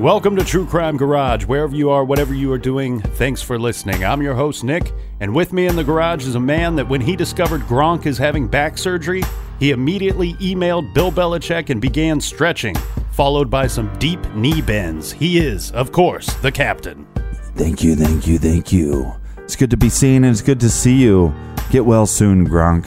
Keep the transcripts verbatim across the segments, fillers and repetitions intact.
Welcome to True Crime Garage. Wherever you are, whatever you are doing, thanks for listening. I'm your host, Nick, and with me in the garage is a man that when he discovered Gronk is having back surgery, he immediately emailed Bill Belichick and began stretching, followed by some deep knee bends. He is, of course, the captain. Thank you, thank you, thank you. It's good to be seen and it's good to see you. Get well soon, Gronk.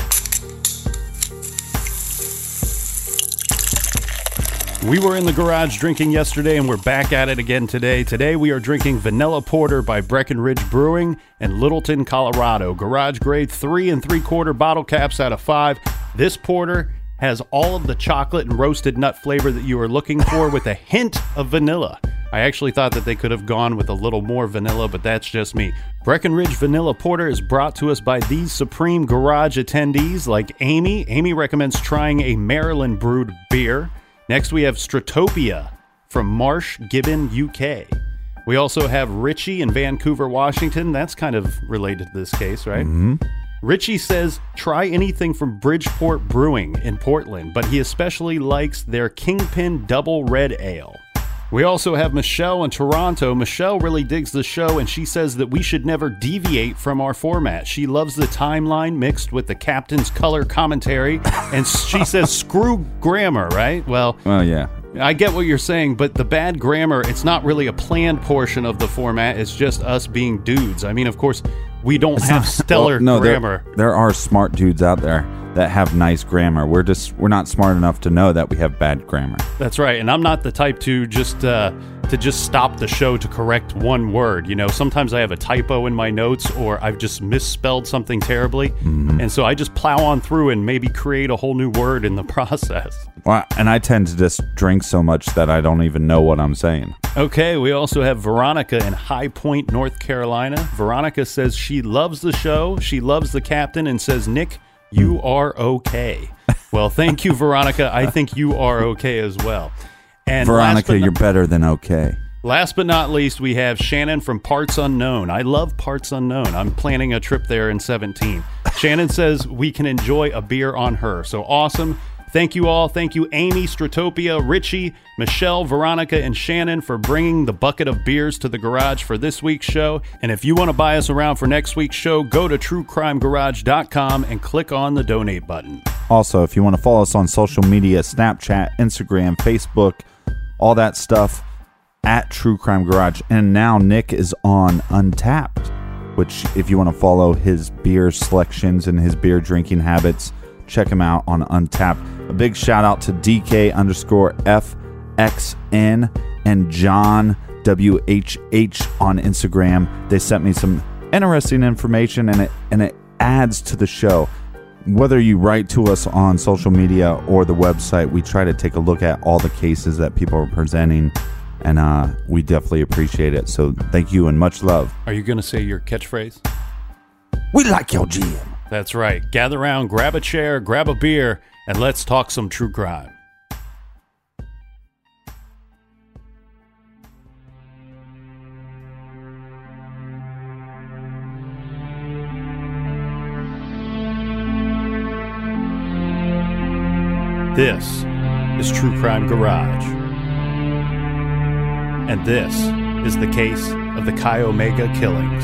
We were in the garage drinking yesterday, and we're back at it again today. Today we are drinking Vanilla Porter by Breckenridge Brewing in Littleton, Colorado. Garage grade three and three quarter bottle caps out of five. This porter has all of the chocolate and roasted nut flavor that you are looking for with a hint of vanilla. I actually thought that they could have gone with a little more vanilla, but that's just me. Breckenridge Vanilla Porter is brought to us by these Supreme Garage attendees like Amy. Amy recommends trying a Maryland brewed beer. Next, we have Stratopia from Marsh Gibbon, U K. We also have Richie in Vancouver, Washington. That's kind of related to this case, right? Mm-hmm. Richie says, try anything from Bridgeport Brewing in Portland, but he especially likes their Kingpin Double Red Ale. We also have Michelle in Toronto. Michelle really digs the show, and she says that we should never deviate from our format. She loves the timeline mixed with the captain's color commentary, and she says, screw grammar, right? Well, well, yeah. I get what you're saying, but the bad grammar, it's not really a planned portion of the format. It's just us being dudes. I mean, of course, we don't it's have not, stellar well, no, grammar. There, there are smart dudes out there that have nice grammar. We're just we're not smart enough to know that we have bad grammar. That's right, and I'm not the type to just uh, to just stop the show to correct one word. You know, sometimes I have a typo in my notes, or I've just misspelled something terribly, mm-hmm. and so I just plow on through and maybe create a whole new word in the process. Well, and I tend to just drink so much that I don't even know what I'm saying. Okay, we also have Veronica in High Point, North Carolina. Veronica says she loves the show, she loves the captain, and says, Nick, you are okay. Well, thank you, Veronica. I think you are okay as well. And Veronica, not, you're better than okay. Last but not least, we have Shannon from Parts Unknown. I love Parts Unknown. I'm planning a trip there in seventeen. Shannon says we can enjoy a beer on her. So awesome. Thank you all. Thank you, Amy, Stratopia, Richie, Michelle, Veronica, and Shannon for bringing the bucket of beers to the garage for this week's show. And if you want to buy us around for next week's show, go to true crime garage dot com and click on the donate button. Also, if you want to follow us on social media, Snapchat, Instagram, Facebook, all that stuff, at True Crime Garage. And now Nick is on Untapped, which if you want to follow his beer selections and his beer drinking habits, check him out on Untapped. A big shout out to D K underscore F X N and John W H H on Instagram. They sent me some interesting information, and it and it adds to the show. Whether you write to us on social media or the website, we try to take a look at all the cases that people are presenting, and uh, we definitely appreciate it. So thank you and much love. Are you going to say your catchphrase? We like your G M. That's right. Gather around, grab a chair, grab a beer, and let's talk some true crime. This is True Crime Garage. And this is the case of the Chi Omega killings.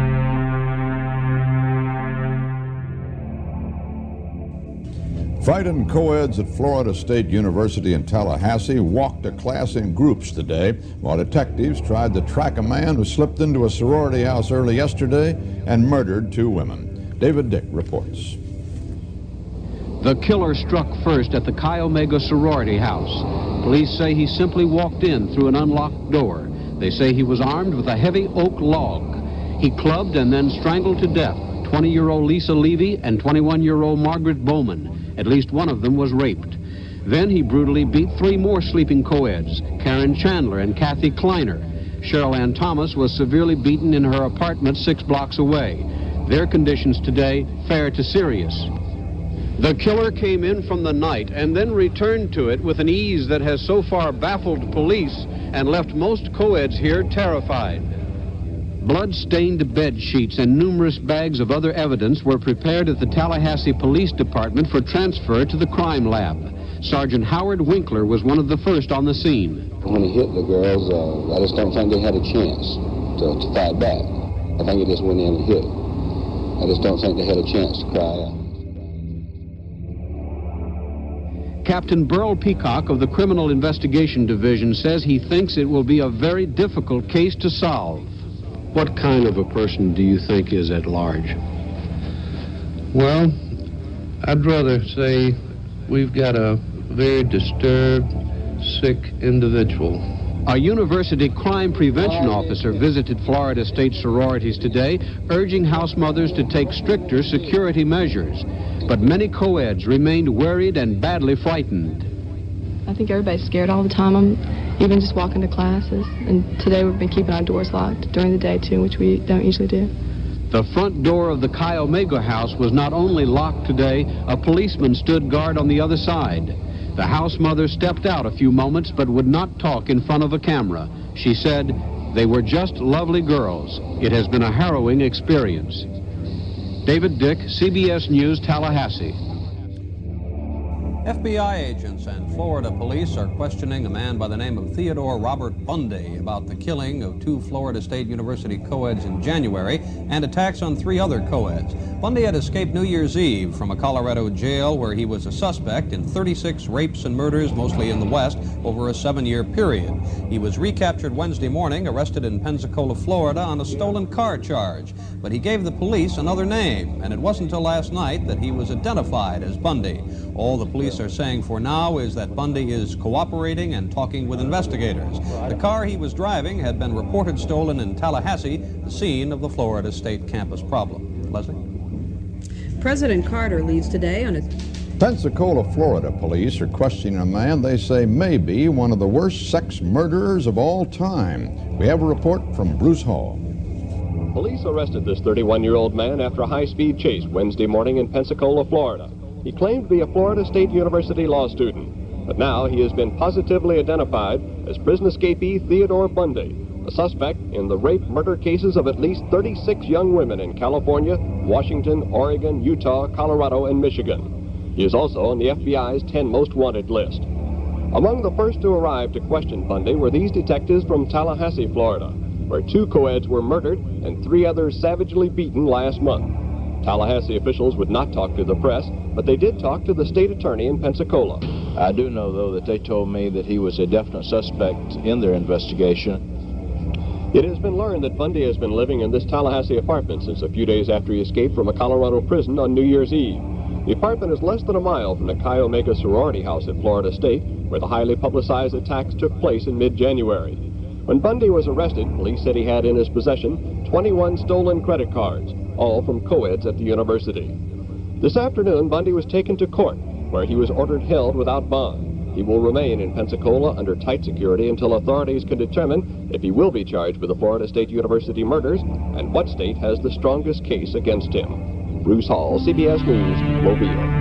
Fighting co-eds at Florida State University in Tallahassee walked to class in groups today, while detectives tried to track a man who slipped into a sorority house early yesterday and murdered two women. David Dick reports. The killer struck first at the Chi Omega sorority house. Police say he simply walked in through an unlocked door. They say he was armed with a heavy oak log. He clubbed and then strangled to death twenty-year-old Lisa Levy and twenty-one-year-old Margaret Bowman. At least one of them was raped. Then he brutally beat three more sleeping co-eds, Karen Chandler and Kathy Kleiner. Cheryl Ann Thomas was severely beaten in her apartment six blocks away. Their conditions today fair to serious. The killer came in from the night and then returned to it with an ease that has so far baffled police and left most co-eds here terrified. Blood-stained bed sheets and numerous bags of other evidence were prepared at the Tallahassee Police Department for transfer to the crime lab. Sergeant Howard Winkler was one of the first on the scene. When he hit the girls, uh, I just don't think they had a chance to, to fight back. I think he just went in and hit. I just don't think they had a chance to cry out. Captain Burl Peacock of the Criminal Investigation Division says he thinks it will be a very difficult case to solve. What kind of a person do you think is at large? Well, I'd rather say we've got a very disturbed, sick individual. A university crime prevention officer visited Florida State sororities today, urging house mothers to take stricter security measures. But many co-eds remained worried and badly frightened. I think everybody's scared all the time. I'm even just walking to classes. And today we've been keeping our doors locked during the day, too, which we don't usually do. The front door of the Chi Omega house was not only locked today, a policeman stood guard on the other side. The house mother stepped out a few moments but would not talk in front of a camera. She said, "They were just lovely girls. It has been a harrowing experience." David Dick, C B S News, Tallahassee. F B I agents and Florida police are questioning a man by the name of Theodore Robert Bundy about the killing of two Florida State University co-eds in January and attacks on three other co-eds. Bundy had escaped New Year's Eve from a Colorado jail where he was a suspect in thirty-six rapes and murders, mostly in the West, over a seven-year period. He was recaptured Wednesday morning, arrested in Pensacola, Florida, on a stolen car charge. But he gave the police another name, and it wasn't until last night that he was identified as Bundy. All the police are saying for now is that Bundy is cooperating and talking with investigators. The car he was driving had been reported stolen in Tallahassee, the scene of the Florida State campus problem. Leslie? President Carter leaves today on a... Pensacola, Florida police are questioning a man they say may be one of the worst sex murderers of all time. We have a report from Bruce Hall. Police arrested this thirty-one-year-old man after a high-speed chase Wednesday morning in Pensacola, Florida. He claimed to be a Florida State University law student, but now he has been positively identified as prison escapee Theodore Bundy, a suspect in the rape-murder cases of at least thirty-six young women in California, Washington, Oregon, Utah, Colorado, and Michigan. He is also on the F B I's ten most wanted list. Among the first to arrive to question Bundy were these detectives from Tallahassee, Florida, where two co-eds were murdered and three others savagely beaten last month. Tallahassee officials would not talk to the press, but they did talk to the state attorney in Pensacola. I do know, though, that they told me that he was a definite suspect in their investigation. It has been learned that Bundy has been living in this Tallahassee apartment since a few days after he escaped from a Colorado prison on New Year's Eve. The apartment is less than a mile from the Chi Omega sorority house at Florida State, where the highly publicized attacks took place in mid-January. When Bundy was arrested, police said he had in his possession twenty-one stolen credit cards, all from co-eds at the university. This afternoon, Bundy was taken to court, where he was ordered held without bond. He will remain in Pensacola under tight security until authorities can determine if he will be charged with the Florida State University murders and what state has the strongest case against him. Bruce Hall, C B S News, Mobile.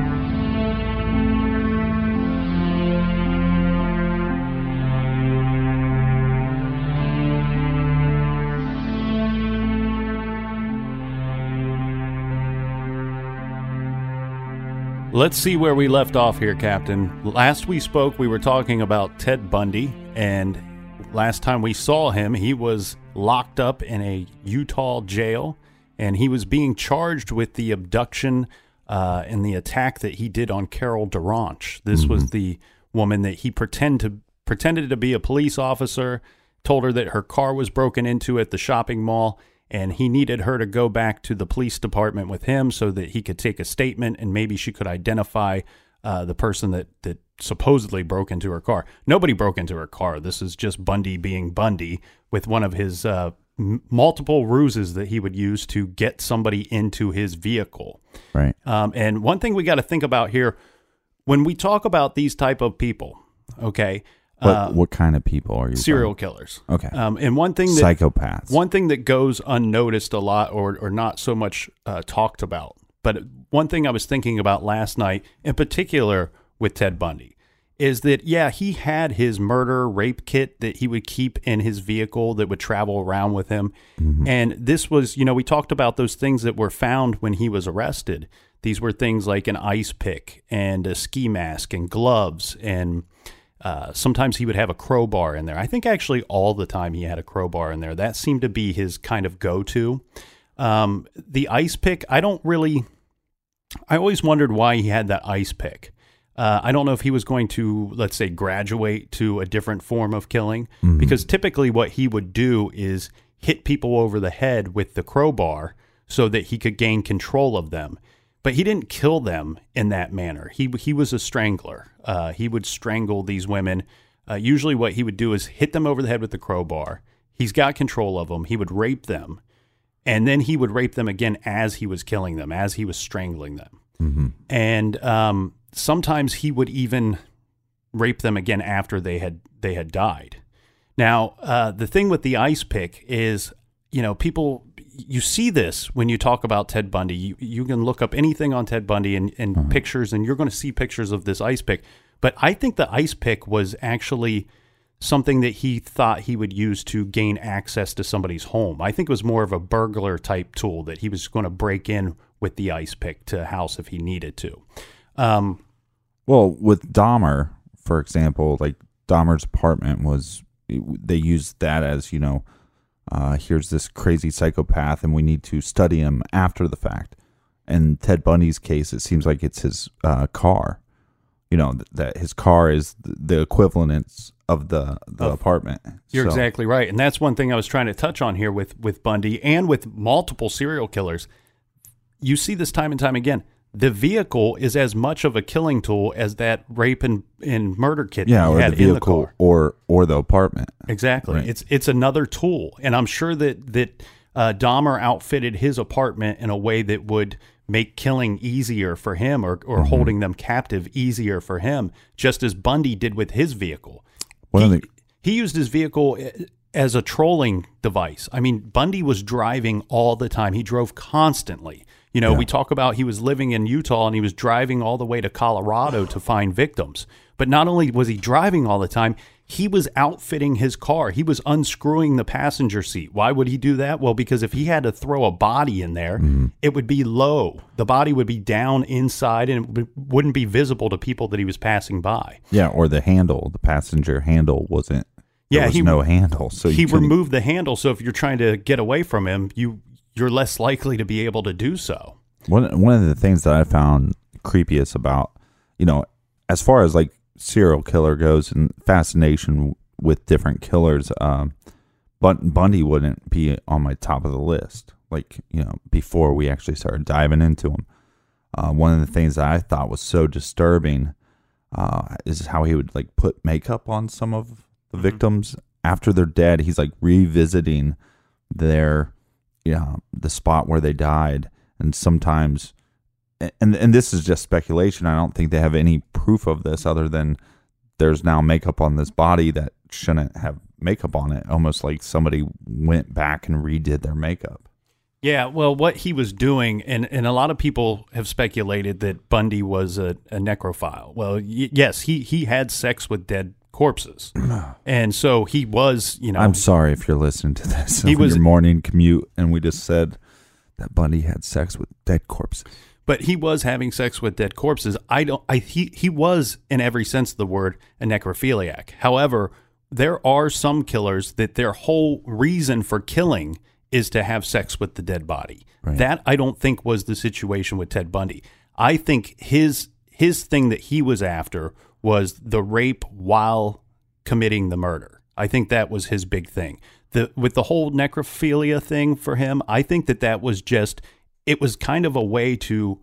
Let's see where we left off here, Captain. Last we spoke, we were talking about Ted Bundy, and last time we saw him, he was locked up in a Utah jail, and he was being charged with the abduction uh, and the attack that he did on Carol Duranch. This mm-hmm. was the woman that he pretend to, pretended to be a police officer, told her that her car was broken into at the shopping mall, and he needed her to go back to the police department with him so that he could take a statement and maybe she could identify uh, the person that, that supposedly broke into her car. Nobody broke into her car. This is just Bundy being Bundy with one of his uh, m- multiple ruses that he would use to get somebody into his vehicle. Right. Um, and one thing we got to think about here, when we talk about these type of people, okay, What, uh, what kind of people are you? Serial talking? killers. Okay. Um, and one thing that psychopaths. One thing that goes unnoticed a lot, or or not so much uh, talked about, but one thing I was thinking about last night, in particular with Ted Bundy, is that, yeah, he had his murder rape kit that he would keep in his vehicle that would travel around with him. Mm-hmm. And this was, you know, we talked about those things that were found when he was arrested. These were things like an ice pick and a ski mask and gloves. And uh, sometimes he would have a crowbar in there. I think actually all the time he had a crowbar in there. That seemed to be his kind of go-to. Um, the ice pick, I don't really, I always wondered why he had that ice pick. Uh, I don't know if he was going to, let's say, graduate to a different form of killing, mm-hmm. because typically what he would do is hit people over the head with the crowbar so that he could gain control of them. But he didn't kill them in that manner. He he was a strangler. Uh, he would strangle these women. Uh, usually what he would do is hit them over the head with the crowbar. He's got control of them. He would rape them. And then he would rape them again as he was killing them, as he was strangling them. Mm-hmm. And um, sometimes he would even rape them again after they had they had died. Now, uh, the thing with the ice pick is, you know, people, you see this when you talk about Ted Bundy. You, you can look up anything on Ted Bundy and, and mm-hmm. pictures, and you're going to see pictures of this ice pick. But I think the ice pick was actually something that he thought he would use to gain access to somebody's home. I think it was more of a burglar type tool that he was going to break in with the ice pick to a house if he needed to. Um, well, with Dahmer, for example, like Dahmer's apartment was, they used that as, you know, uh, here's this crazy psychopath and we need to study him after the fact. And Ted Bundy's case, it seems like it's his uh, car. You know, th- that his car is the equivalence of the, the of, apartment. You're so. exactly right. And that's one thing I was trying to touch on here with, with Bundy and with multiple serial killers. You see this time and time again. The vehicle is as much of a killing tool as that rape and, and murder kit yeah, that you or had the vehicle, in the car. Or, or the apartment. Exactly. Right. It's it's another tool. And I'm sure that, that uh, Dahmer outfitted his apartment in a way that would make killing easier for him, or, or mm-hmm. holding them captive easier for him, just as Bundy did with his vehicle. One he, of the- he used his vehicle as a trolling device. I mean, Bundy was driving all the time. He drove constantly. You know, yeah. we talk about he was living in Utah and he was driving all the way to Colorado to find victims. But not only was he driving all the time, he was outfitting his car. He was unscrewing the passenger seat. Why would he do that? Well, because if he had to throw a body in there, mm-hmm. it would be low. The body would be down inside and it wouldn't be visible to people that he was passing by. Yeah, or the handle, the passenger handle wasn't, there yeah, was he, no handle. So he removed removed the handle, so if you're trying to get away from him, you... you're less likely to be able to do so. One one of the things that I found creepiest about, you know, as far as like serial killer goes and fascination with different killers, um, but Bundy wouldn't be on my top of the list. Like, you know, before we actually started diving into him, uh, one of the things that I thought was so disturbing uh, is how he would like put makeup on some of the mm-hmm. victims after they're dead. He's like revisiting their Yeah, the spot where they died, and sometimes, and and this is just speculation. I don't think they have any proof of this other than there's now makeup on this body that shouldn't have makeup on it. Almost like somebody went back and redid their makeup. Yeah, well, what he was doing, and, and a lot of people have speculated that Bundy was a, a necrophile. Well, y- yes, he he had sex with dead corpses, and so he was, you know. I'm sorry if you're listening to this. He on was your morning commute, and we just said that Bundy had sex with dead corpses. But he was having sex with dead corpses. I don't. I he he was, in every sense of the word, a necrophiliac. However, there are some killers that their whole reason for killing is to have sex with the dead body. Right. That I don't think was the situation with Ted Bundy. I think his his thing that he was after was the rape while committing the murder. I think that was his big thing. The with the whole necrophilia thing for him, I think that that was just, it was kind of a way to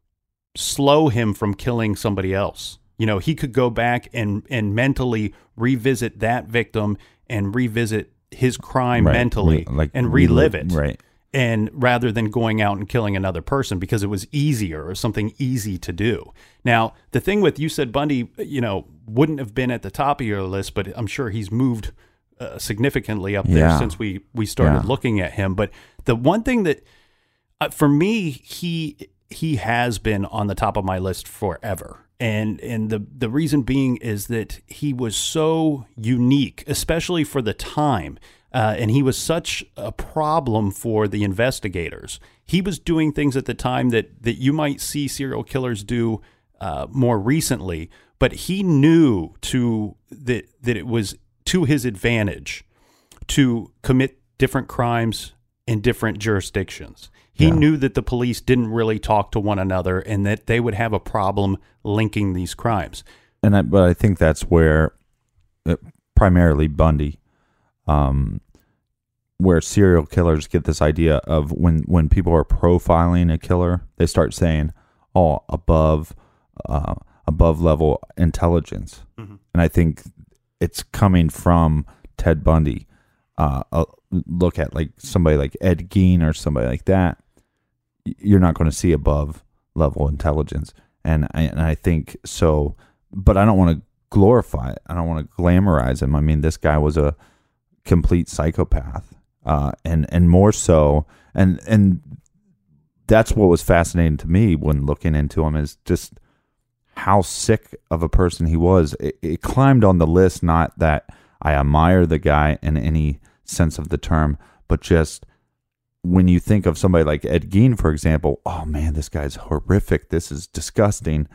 slow him from killing somebody else. You know, he could go back and, and mentally revisit that victim and revisit his crime right. mentally Re- like and relive it. Right. And rather than going out and killing another person because it was easier or something easy to do. Now, the thing with, you said Bundy, you know, wouldn't have been at the top of your list, but I'm sure he's moved uh, significantly up there yeah. since we, we started yeah. looking at him. But the one thing that, uh, for me, he he has been on the top of my list forever. And and the, the reason being is that he was so unique, especially for the time. Uh, and he was such a problem for the investigators. He was doing things at the time that, that you might see serial killers do uh, more recently, but he knew to that that it was to his advantage to commit different crimes in different jurisdictions. He yeah. knew that the police didn't really talk to one another and that they would have a problem linking these crimes. And I, but I think that's where uh, primarily Bundy, um, where serial killers get this idea of when, when people are profiling a killer, they start saying, "Oh, above, uh, above level intelligence," mm-hmm. and I think it's coming from Ted Bundy. Uh, uh, look at like somebody like Ed Gein or somebody like that. You're not going to see above level intelligence. And I, and I think so, but I don't want to glorify it. I don't want to glamorize him. I mean, this guy was a complete psychopath. Uh, and, and more so, and, and that's what was fascinating to me when looking into him is just how sick of a person he was. It, it climbed on the list, not that I admire the guy in any sense of the term, but just when you think of somebody like Ed Gein, for example, oh man, this guy's horrific. This is disgusting.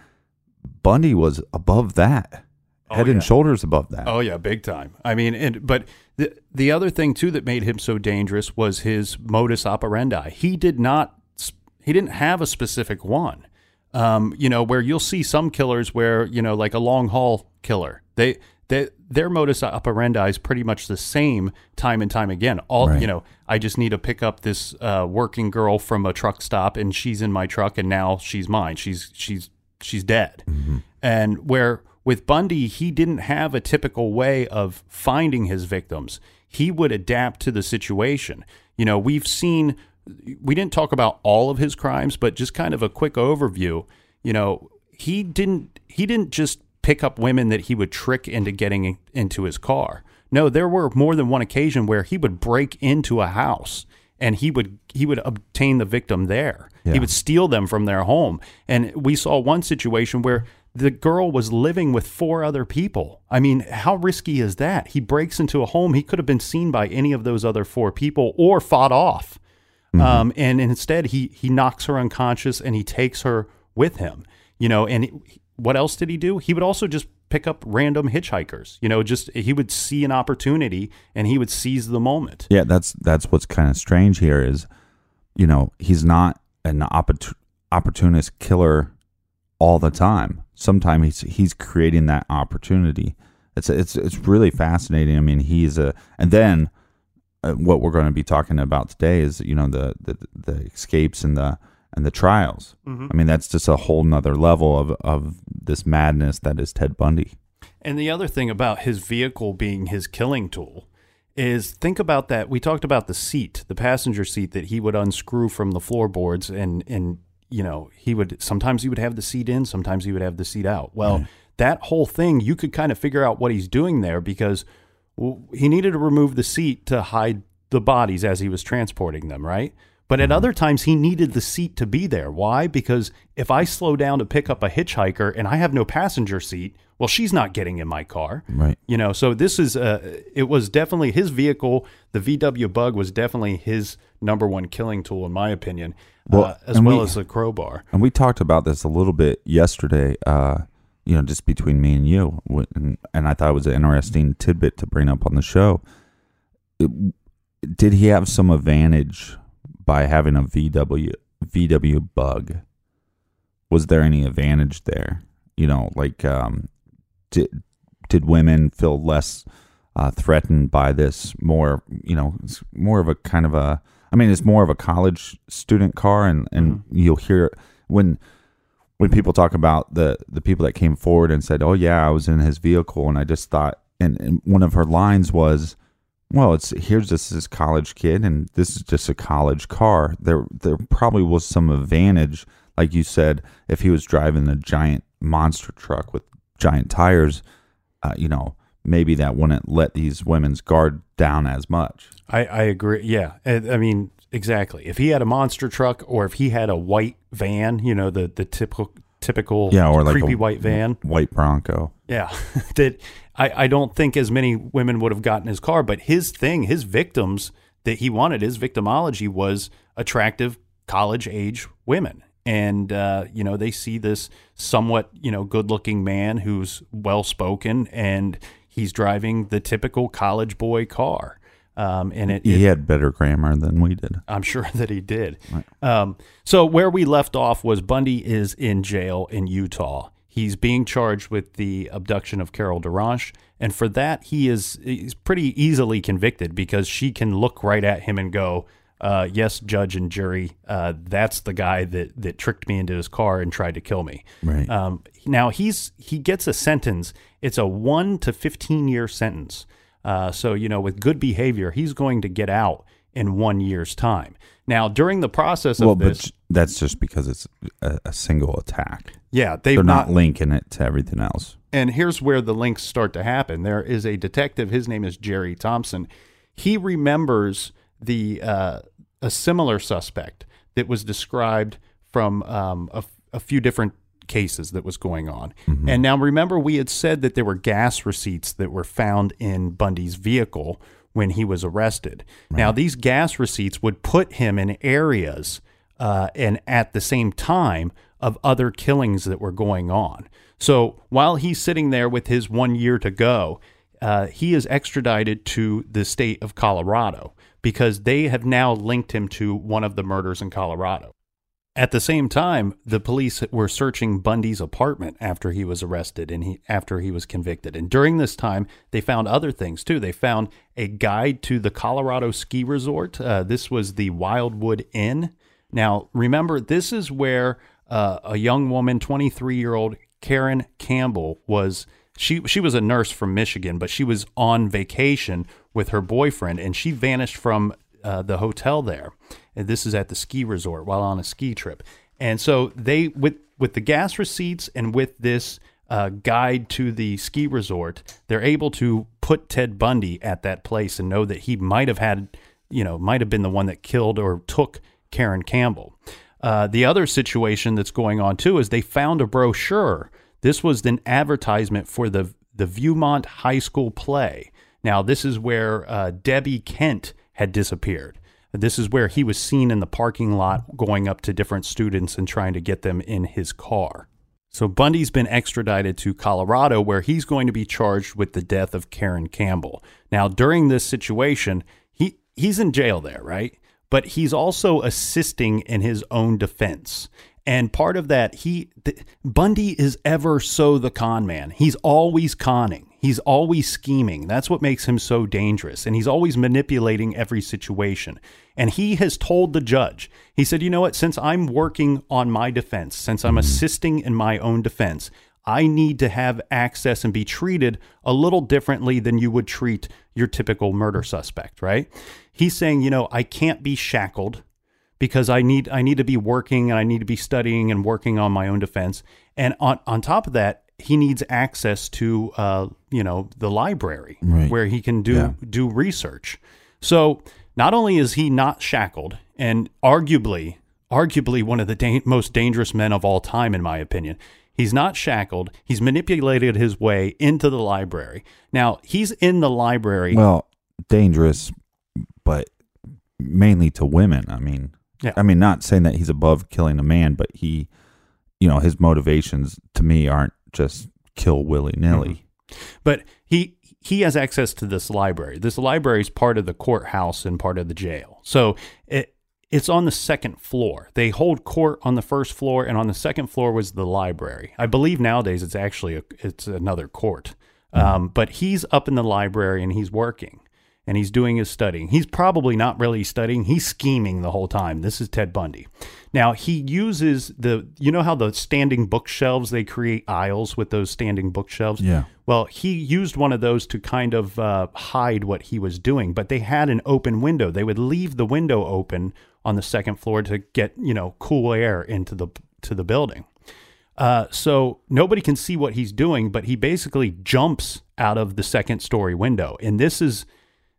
Bundy was above that, oh, head yeah. and shoulders above that. Oh yeah, big time. I mean, and but the the other thing too that made him so dangerous was his modus operandi. He did not, he didn't have a specific one. Um, you know, where you'll see some killers where, you know, like a long haul killer, they they. Their modus operandi is pretty much the same time and time again. All right. You know, I just need to pick up this uh, working girl from a truck stop, and she's in my truck, and now she's mine. She's she's she's dead. Mm-hmm. And where with Bundy, he didn't have a typical way of finding his victims. He would adapt to the situation. You know, we've seen. We didn't talk about all of his crimes, but just kind of a quick overview. You know, he didn't he didn't just pick up women that he would trick into getting into his car. No, there were more than one occasion where he would break into a house and he would he would obtain the victim there. Yeah. He would steal them from their home. And we saw one situation where the girl was living with four other people. I mean, how risky is that? He breaks into a home. He could have been seen by any of those other four people or fought off. Mm-hmm. Um, and instead, he he knocks her unconscious and he takes her with him. You know, and he, what else did he do? He would also just pick up random hitchhikers. You know, just he would see an opportunity and he would seize the moment. Yeah, that's that's what's kind of strange here is, you know, he's not an oppor- opportunist killer all the time. Sometimes he's he's creating that opportunity. It's it's it's really fascinating. I mean, he's a and then uh, what we're going to be talking about today is, you know, the the, the escapes and the and the trials. Mm-hmm. I mean, that's just a whole nother level of, of this madness that is Ted Bundy. And the other thing about his vehicle being his killing tool is think about that. We talked about the seat, the passenger seat that he would unscrew from the floorboards and, and, you know, he would, sometimes he would have the seat in, sometimes he would have the seat out. Well, right. That whole thing, you could kind of figure out what he's doing there because well, he needed to remove the seat to hide the bodies as he was transporting them, right? But at other times, he needed the seat to be there. Why? Because if I slow down to pick up a hitchhiker and I have no passenger seat, well, she's not getting in my car. Right. You know, so this is, uh, it was definitely his vehicle. The V W Bug was definitely his number one killing tool, in my opinion, well, uh, as well we, as the crowbar. And we talked about this a little bit yesterday, uh, you know, just between me and you. And, and I thought it was an interesting tidbit to bring up on the show. It, did he have some advantage by having a V W V W Bug? Was there any advantage there? You know, like um, did did women feel less uh, threatened by this? More, you know, it's more of a kind of a. I mean, it's more of a college student car, and, and mm-hmm. you'll hear when when people talk about the the people that came forward and said, "Oh yeah, I was in his vehicle," and I just thought, and, and one of her lines was, well, it's here's this this college kid, and this is just a college car. There, there probably was some advantage, like you said, if he was driving a giant monster truck with giant tires. Uh, you know, maybe that wouldn't let these women's guard down as much. I, I agree. Yeah, I, I mean, exactly. If he had a monster truck, or if he had a white van, you know, the the typical typical yeah, or like creepy a white van. White Bronco. Yeah. that I, I don't think as many women would have gotten his car, but his thing, his victims that he wanted, his victimology was attractive college-age women. And, uh, you know, they see this somewhat, you know, good-looking man who's well-spoken, and he's driving the typical college boy car. Um, and it, he it, had better grammar than we did. I'm sure that he did. Right. Um, so where we left off was Bundy is in jail in Utah. He's being charged with the abduction of Carol Duranche, and for that he is he's pretty easily convicted because she can look right at him and go, uh, "Yes, judge and jury, uh, that's the guy that that tricked me into his car and tried to kill me." Right. Um, now he's he gets a sentence. It's a one to fifteen year sentence. Uh, so, you know, with good behavior, he's going to get out in one year's time. Now, during the process of well, this... but that's just because it's a, a single attack. Yeah, they've they're not, not linking it to everything else. And here's where the links start to happen. There is a detective, his name is Jerry Thompson. He remembers the uh, a similar suspect that was described from um, a, a few different cases that was going on. Mm-hmm. And now remember, we had said that there were gas receipts that were found in Bundy's vehicle when he was arrested. Right. Now, these gas receipts would put him in areas uh, and at the same time of other killings that were going on. So while he's sitting there with his one year to go, uh, he is extradited to the state of Colorado because they have now linked him to one of the murders in Colorado. At the same time, the police were searching Bundy's apartment after he was arrested and he after he was convicted. And during this time, they found other things too. They found a guide to the Colorado ski resort. Uh, this was the Wildwood Inn. Now, remember, this is where uh, a young woman, twenty-three-year-old Karen Campbell, was. She she was a nurse from Michigan, but she was on vacation with her boyfriend, and she vanished from uh, the hotel there. And this is at the ski resort while on a ski trip. And so they, with with the gas receipts and with this uh, guide to the ski resort, they're able to put Ted Bundy at that place and know that he might have had, you know, might have been the one that killed or took Karen Campbell. Uh, the other situation that's going on too is they found a brochure. This was an advertisement for the the Viewmont High School play. Now, this is where uh, Debbie Kent had disappeared. This is where he was seen in the parking lot going up to different students and trying to get them in his car. So Bundy's been extradited to Colorado, where he's going to be charged with the death of Karen Campbell. Now, during this situation, he, he's in jail there, right? But he's also assisting in his own defense. And part of that, he th- Bundy is ever so the con man. He's always conning. He's always scheming. That's what makes him so dangerous. And he's always manipulating every situation. And he has told the judge, he said, you know what, since I'm working on my defense, since I'm assisting in my own defense, I need to have access and be treated a little differently than you would treat your typical murder suspect, right? He's saying, you know, I can't be shackled because I need I need to be working and I need to be studying and working on my own defense. And on, on top of that, he needs access to, uh, you know, the library right. where he can do yeah. do research. So not only is he not shackled, and arguably, arguably one of the da- most dangerous men of all time, in my opinion, he's not shackled. He's manipulated his way into the library. Now, he's in the library. Well, dangerous, but mainly to women. I mean, yeah. I mean, not saying that he's above killing a man, but he, you know, his motivations to me aren't just kill willy-nilly. Mm-hmm. But he he has access to this library. This library is part of the courthouse and part of the jail. So it it's on the second floor. They hold court on the first floor, and on the second floor was the library. I believe nowadays it's actually a, it's another court. Mm-hmm. Um, but he's up in the library and he's working. And he's doing his studying. He's probably not really studying. He's scheming the whole time. This is Ted Bundy. Now, he uses the, you know how the standing bookshelves, they create aisles with those standing bookshelves? Yeah. Well, he used one of those to kind of uh, hide what he was doing, but they had an open window. They would leave the window open on the second floor to get, you know, cool air into the to the building. Uh, so nobody can see what he's doing, but he basically jumps out of the second story window. And this is...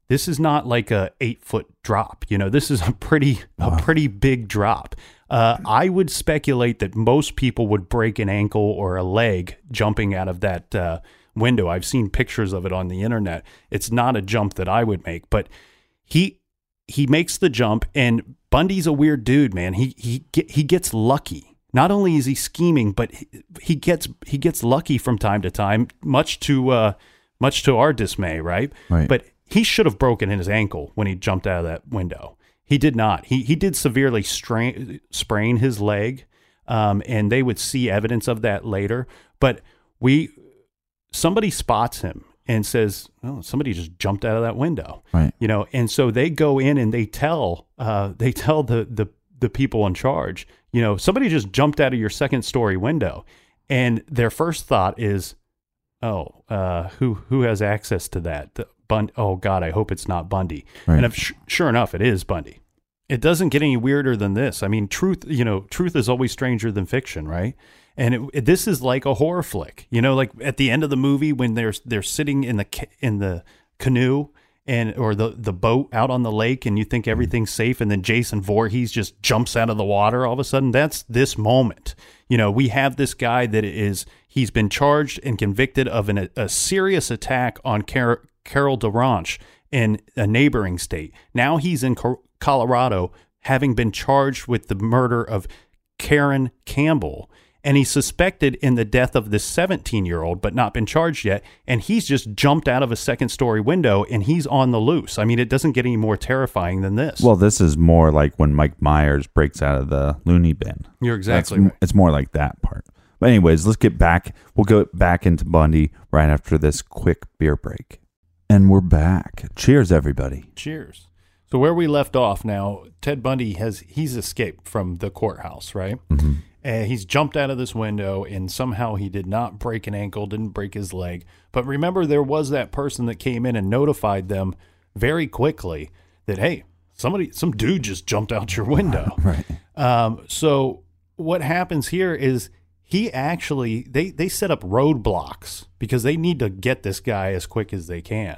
this is not like a eight foot drop. You know, this is a pretty, wow. a pretty big drop. Uh, I would speculate that most people would break an ankle or a leg jumping out of that uh, window. I've seen pictures of it on the internet. It's not a jump that I would make, but he he makes the jump, and Bundy's a weird dude, man. He he he gets lucky. Not only is he scheming, but he, he gets he gets lucky from time to time, much to uh, much to our dismay, right? Right. But he should have broken his ankle when he jumped out of that window. He did not. He he did severely strain, sprain his leg, um, and they would see evidence of that later. But we, somebody spots him and says, "Oh, somebody just jumped out of that window." Right. You know, and so they go in and they tell uh, they tell the the the people in charge, you know, somebody just jumped out of your second story window, and their first thought is, "Oh, uh, who who has access to that?" The, Bund- oh God, I hope it's not Bundy. Right. And if sh- sure enough, it is Bundy. It doesn't get any weirder than this. I mean, truth, you know, truth is always stranger than fiction, right? And it, it, this is like a horror flick, you know, like at the end of the movie when they're they're sitting in the ca- in the canoe and or the the boat out on the lake, and you think everything's safe, and then Jason Voorhees just jumps out of the water all of a sudden. That's this moment. You know, we have this guy that is he's been charged and convicted of an, a serious attack on Car- Carol DeRanche in a neighboring state. Now he's in Co- Colorado, having been charged with the murder of Karen Campbell, and he's suspected in the death of this seventeen-year-old, but not been charged yet. And he's just jumped out of a second-story window, and he's on the loose. I mean, it doesn't get any more terrifying than this. Well, this is more like when Mike Myers breaks out of the loony bin. You're exactly That's, right. It's more like that part. But anyways, let's get back. We'll go back into Bundy right after this quick beer break. And we're back. Cheers, everybody. Cheers. So where we left off now, Ted Bundy has he's escaped from the courthouse, right? Mm-hmm. And he's jumped out of this window, and somehow he did not break an ankle, didn't break his leg. But remember, there was that person that came in and notified them very quickly that, hey, somebody, some dude just jumped out your window. Right. Um, so what happens here is he actually, they, they set up roadblocks because they need to get this guy as quick as they can.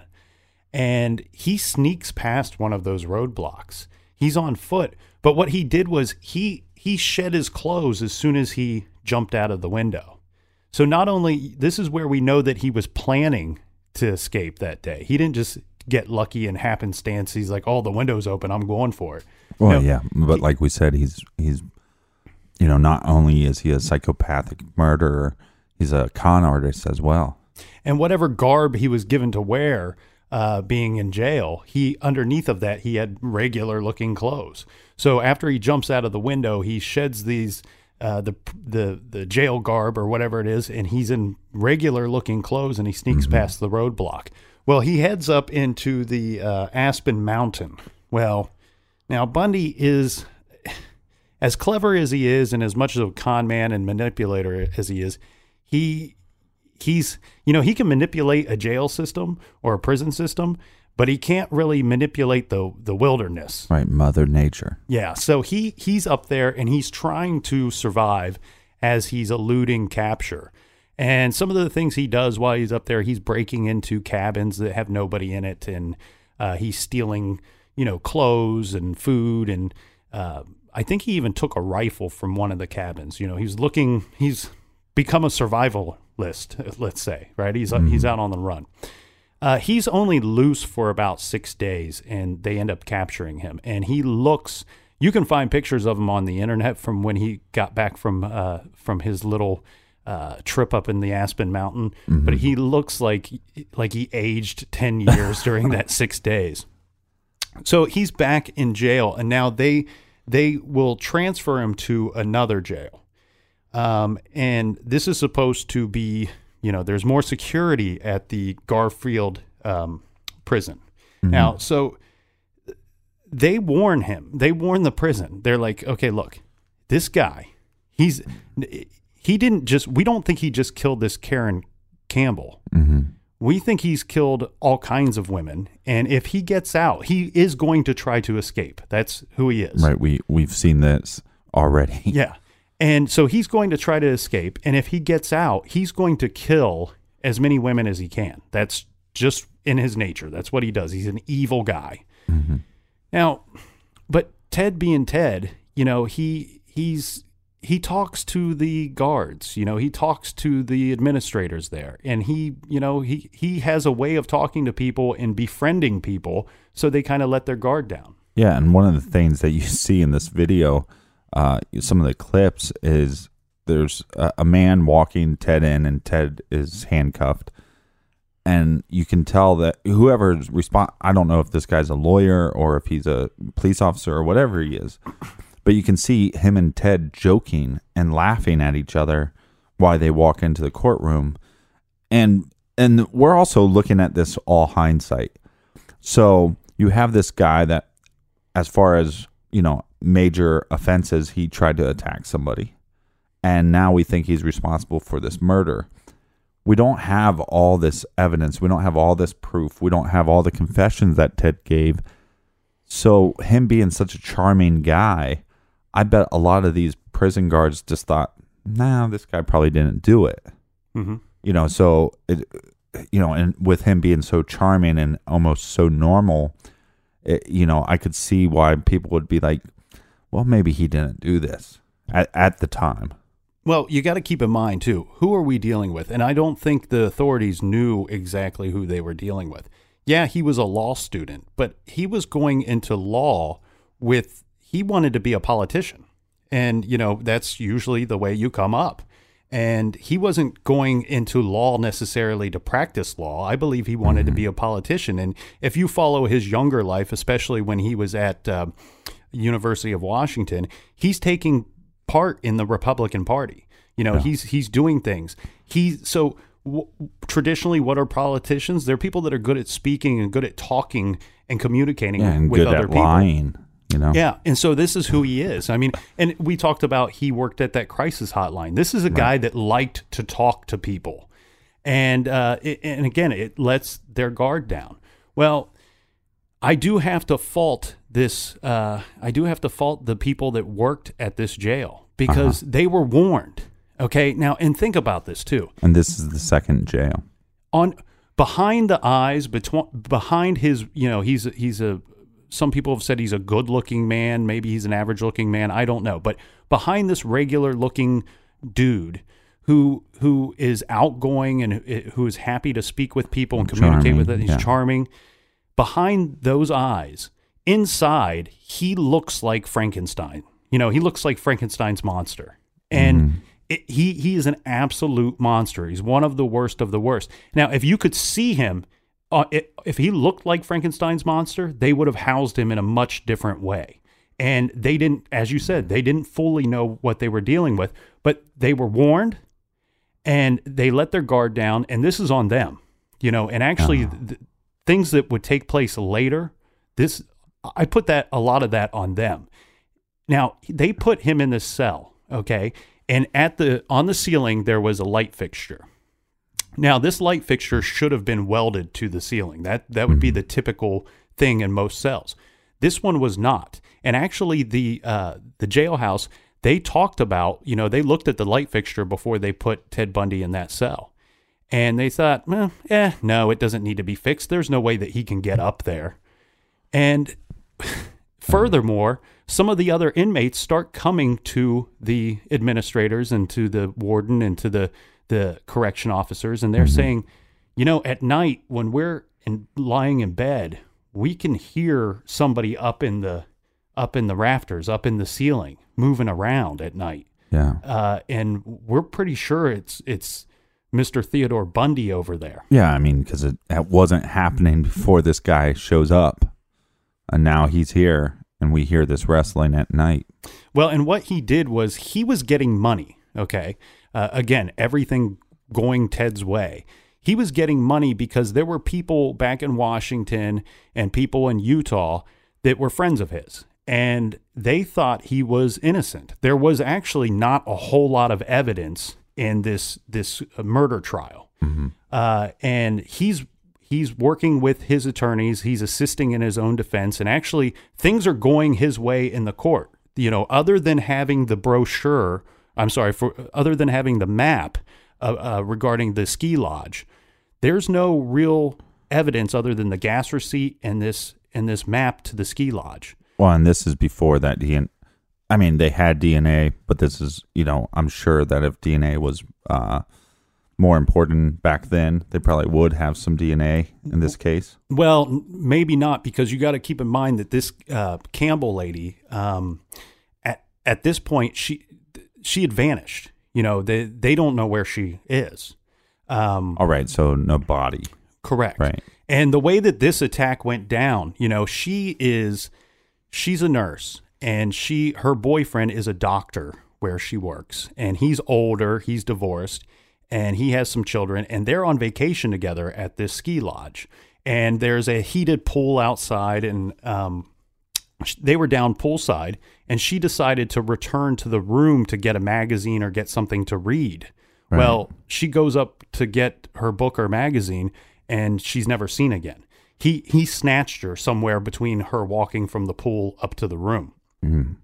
And he sneaks past one of those roadblocks. He's on foot. But what he did was he he shed his clothes as soon as he jumped out of the window. So not only, this is where we know that he was planning to escape that day. He didn't just get lucky and happenstance. He's like, oh, the window's open, I'm going for it. Well, no, yeah. But he, like we said, he's, he's, you know, not only is he a psychopathic murderer, he's a con artist as well. And whatever garb he was given to wear, Uh, being in jail, he underneath of that he had regular looking clothes. So after he jumps out of the window, he sheds these uh, the the the jail garb or whatever it is, and he's in regular looking clothes, and he sneaks mm-hmm. past the roadblock. Well, he heads up into the uh, Aspen Mountain. Well, now Bundy is as clever as he is, and as much of a con man and manipulator as he is, he. He's, you know, he can manipulate a jail system or a prison system, but he can't really manipulate the the wilderness. Right, Mother Nature. Yeah, so he he's up there and he's trying to survive as he's eluding capture. And some of the things he does while he's up there, he's breaking into cabins that have nobody in it, and uh, he's stealing, you know, clothes and food, and uh, I think he even took a rifle from one of the cabins. You know, he's looking, he's become a survival list, let's say, right? He's mm-hmm. he's out on the run. Uh, he's only loose for about six days, and they end up capturing him. And he looks, you can find pictures of him on the internet from when he got back from uh, from his little uh, trip up in the Aspen Mountain. Mm-hmm. But he looks like like he aged ten years during that six days. So he's back in jail, and now they they will transfer him to another jail. Um, and this is supposed to be, you know, there's more security at the Garfield um, prison. Mm-hmm. Now, so they warn him. They warn the prison. They're like, okay, look, this guy, he's he didn't just, we don't think he just killed this Karen Campbell. Mm-hmm. We think he's killed all kinds of women. And if he gets out, he is going to try to escape. That's who he is. Right. We, we've seen this already. Yeah. And so he's going to try to escape. And if he gets out, he's going to kill as many women as he can. That's just in his nature. That's what he does. He's an evil guy. Mm-hmm. Now, but Ted being Ted, you know, he he's he talks to the guards, you know, he talks to the administrators there, and he, you know, he he has a way of talking to people and befriending people, so they kind of let their guard down. Yeah, and one of the things that you see in this video, uh, some of the clips, is there's a, a man walking Ted in, and Ted is handcuffed. And you can tell that whoever's respond, I don't know if this guy's a lawyer or if he's a police officer or whatever he is, but you can see him and Ted joking and laughing at each other while they walk into the courtroom. And and we're also looking at this all hindsight. So you have this guy that, as far as, you know, major offenses, he tried to attack somebody. And now we think he's responsible for this murder. We don't have all this evidence. We don't have all this proof. We don't have all the confessions that Ted gave. So him being such a charming guy, I bet a lot of these prison guards just thought, nah, this guy probably didn't do it. Mm-hmm. You know, so, it, you know, and with him being so charming and almost so normal, it, you know, I could see why people would be like, well, maybe he didn't do this at, at the time. Well, you got to keep in mind, too, who are we dealing with? And I don't think the authorities knew exactly who they were dealing with. Yeah, he was a law student, but he was going into law with, he wanted to be a politician. And, you know, that's usually the way you come up. And he wasn't going into law necessarily to practice law. I believe he wanted mm-hmm. to be a politician. And if you follow his younger life, especially when he was at uh, University of Washington, he's taking part in the Republican Party. You know, yeah. he's he's doing things. He so w- traditionally, what are politicians? They're people that are good at speaking and good at talking and communicating yeah, and with good other at people. Lying, you know. Yeah, and so this is who he is. I mean, and we talked about he worked at that crisis hotline. This is a right. guy that liked to talk to people, and uh, it, and again, it lets their guard down. Well, I do have to fault this. Uh, I do have to fault the people that worked at this jail. Because uh-huh. they were warned, okay? Now, and think about this, too. And this is the second jail. On behind the eyes, between behind his, you know, he's he's a, some people have said he's a good-looking man. Maybe he's an average-looking man. I don't know. But behind this regular-looking dude who who is outgoing and who is happy to speak with people and communicate charming, with it, he's yeah. charming. Behind those eyes, inside, he looks like Frankenstein. You know, he looks like Frankenstein's monster. And mm. it, he he is an absolute monster. He's one of the worst of the worst. Now, if you could see him, uh, it, if he looked like Frankenstein's monster, they would have housed him in a much different way. And they didn't, as you said, they didn't fully know what they were dealing with, but they were warned and they let their guard down. And this is on them, you know, and actually uh-huh. th- things that would take place later, this, I put that, a lot of that on them. Now, they put him in this cell, okay? And at the on the ceiling, there was a light fixture. Now, this light fixture should have been welded to the ceiling. That that would be the typical thing in most cells. This one was not. And actually, the uh, the jailhouse, they talked about, you know, they looked at the light fixture before they put Ted Bundy in that cell. And they thought, well, eh, no, it doesn't need to be fixed. There's no way that he can get up there. And furthermore, some of the other inmates start coming to the administrators and to the warden and to the, the correction officers, and they're mm-hmm. saying, you know, at night when we're in, lying in bed, we can hear somebody up in the up in the rafters, up in the ceiling, moving around at night. Yeah, uh, and we're pretty sure it's it's Mister Theodore Bundy over there. Yeah, I mean, because it, it wasn't happening before this guy shows up, and now he's here. And we hear this wrestling at night. Well, and what he did was he was getting money, okay? Uh, again, everything going Ted's way. He was getting money because there were people back in Washington and people in Utah that were friends of his. And they thought he was innocent. There was actually not a whole lot of evidence in this, this murder trial. Mm-hmm. Uh, and he's... He's working with his attorneys. He's assisting in his own defense. And actually, things are going his way in the court. You know, other than having the brochure, I'm sorry, for other than having the map uh, uh, regarding the ski lodge, there's no real evidence other than the gas receipt and this and this map to the ski lodge. Well, and this is before that D N A. I mean, they had D N A, but this is, you know, I'm sure that if D N A was uh, more important back then, they probably would have some D N A in this case. Well, maybe not, because you got to keep in mind that this uh, Campbell lady, um, at at this point, she she had vanished. You know, they they don't know where she is. Um, All right, so no body. Correct. Right. And the way that this attack went down, you know, she is, she's a nurse, and she, her boyfriend is a doctor where she works, and he's older, he's divorced, and he has some children, and they're on vacation together at this ski lodge. And there's a heated pool outside, and um, they were down poolside, and she decided to return to the room to get a magazine or get something to read. Right. Well, she goes up to get her book or magazine, and she's never seen again. He he snatched her somewhere between her walking from the pool up to the room. Mm-hmm.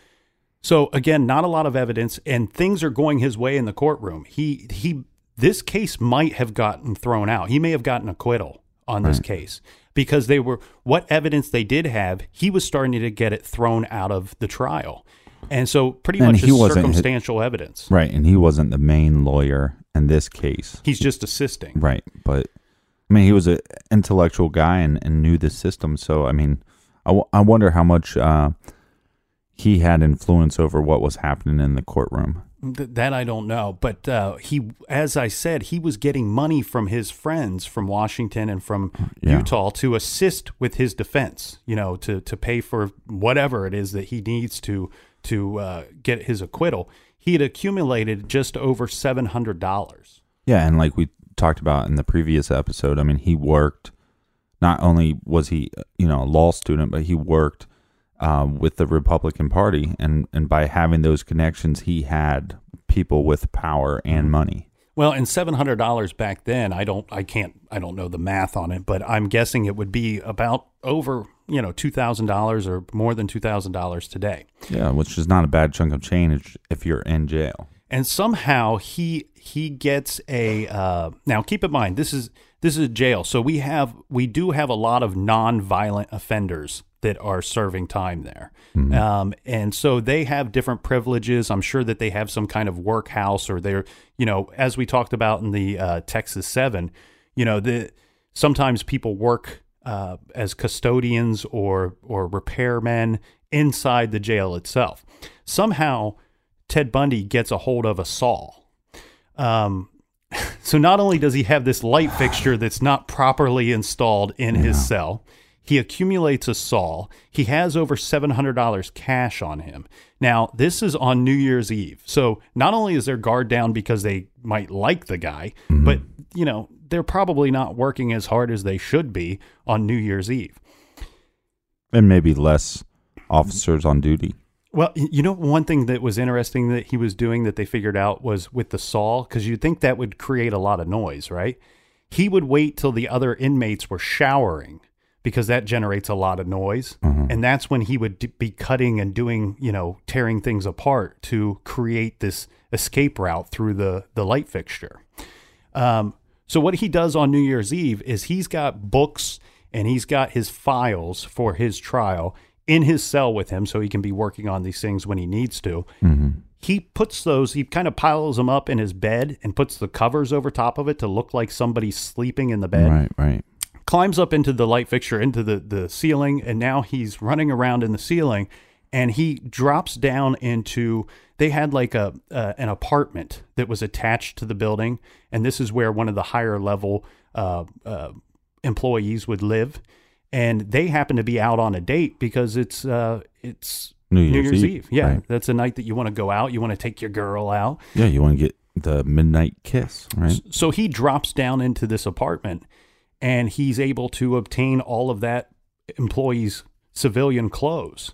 So again, not a lot of evidence, and things are going his way in the courtroom. He he, this case might have gotten thrown out. He may have gotten acquittal on this right. case, because they were, what evidence they did have, he was starting to get it thrown out of the trial. And so pretty and much he it's circumstantial evidence. Right. And he wasn't the main lawyer in this case. He's just assisting. Right. But I mean, he was an intellectual guy and, and knew the system. So, I mean, I, w- I wonder how much uh, he had influence over what was happening in the courtroom. Th- that I don't know. But uh, he, as I said, he was getting money from his friends from Washington and from yeah. Utah to assist with his defense, you know, to, to pay for whatever it is that he needs to to uh, get his acquittal. He had accumulated just over seven hundred dollars. Yeah, and like we talked about in the previous episode, I mean, he worked, not only was he, you know, a law student, but he worked uh, with the Republican Party. And, and by having those connections, he had people with power and money. Well, and seven hundred dollars back then, I don't, I can't, I don't know the math on it, but I'm guessing it would be about over, you know, two thousand dollars or more than two thousand dollars today. Yeah, which is not a bad chunk of change if you're in jail. And somehow he he gets a uh, now keep in mind this is this is jail, so we have we do have a lot of non-violent offenders that are serving time there, mm-hmm. um, and so they have different privileges. I'm sure that they have some kind of workhouse, or they're, you know, as we talked about in the uh, Texas Seven, you know, the sometimes people work uh, as custodians or or repairmen inside the jail itself. Somehow Ted Bundy gets a hold of a saw. Um, so not only does he have this light fixture that's not properly installed in yeah. his cell, he accumulates a saw. He has over seven hundred dollars cash on him. Now, this is on New Year's Eve. So not only is their guard down because they might like the guy, mm-hmm. but, you know, they're probably not working as hard as they should be on New Year's Eve. And maybe less officers on duty. Well, you know, one thing that was interesting that he was doing that they figured out was with the saw, because you'd think that would create a lot of noise, right? He would wait till the other inmates were showering, because that generates a lot of noise. Mm-hmm. And that's when he would d- be cutting and doing, you know, tearing things apart to create this escape route through the, the light fixture. Um, so what he does on New Year's Eve is he's got books and he's got his files for his trial in his cell with him, so he can be working on these things when he needs to. Mm-hmm. He puts those, he kind of piles them up in his bed and puts the covers over top of it to look like somebody's sleeping in the bed. Right, right. Climbs up into the light fixture, into the, the ceiling, and now he's running around in the ceiling, and he drops down into, they had like a uh, an apartment that was attached to the building, and this is where one of the higher level uh, uh, employees would live. And they happen to be out on a date because it's uh, it's New Year's, New Year's Eve. Eve. Yeah, right. That's a night that you want to go out. You want to take your girl out. Yeah, you want to get the midnight kiss, right? So he drops down into this apartment, and he's able to obtain all of that employee's civilian clothes.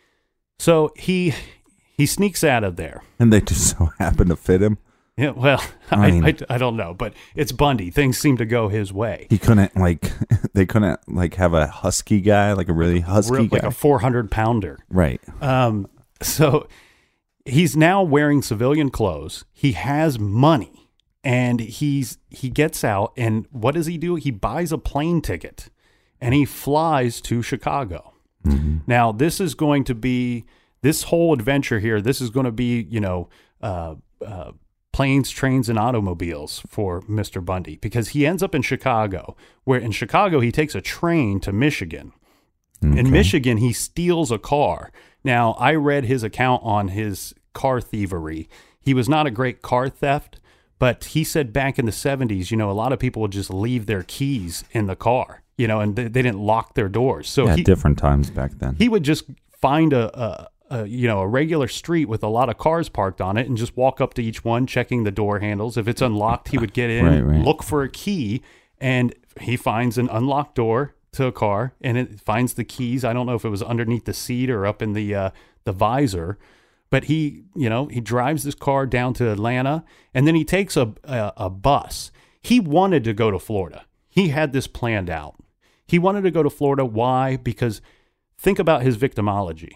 So he he sneaks out of there. And they just so happen to fit him. Yeah, well, I, I, mean, I, I don't know, but it's Bundy. Things seem to go his way. He couldn't, like, they couldn't, like, have a husky guy, like a really husky Real, guy. Like a four hundred pounder. Right. Um. So he's now wearing civilian clothes. He has money, And he's he gets out, and what does he do? He buys a plane ticket, and he flies to Chicago. Mm-hmm. Now, this is going to be, this whole adventure here, this is going to be, you know, uh, uh, planes, trains, and automobiles for Mister Bundy, because he ends up in Chicago, where in Chicago he takes a train to Michigan. Okay. In Michigan, he steals a car. Now, I read his account on his car thievery. He was not a great car theft, but he said back in the seventies, you know, a lot of people would just leave their keys in the car, you know, and they, they didn't lock their doors. So yeah, he, different times back then. He would just find a, a, a, you know, a regular street with a lot of cars parked on it and just walk up to each one, checking the door handles. If it's unlocked, he would get in, right, right. look for a key, and he finds an unlocked door to a car, and it finds the keys. I don't know if it was underneath the seat or up in the uh, the visor. But he, you know, he drives this car down to Atlanta, and then he takes a, a a bus. He wanted to go to Florida. He had this planned out. He wanted to go to Florida. Why? Because think about his victimology.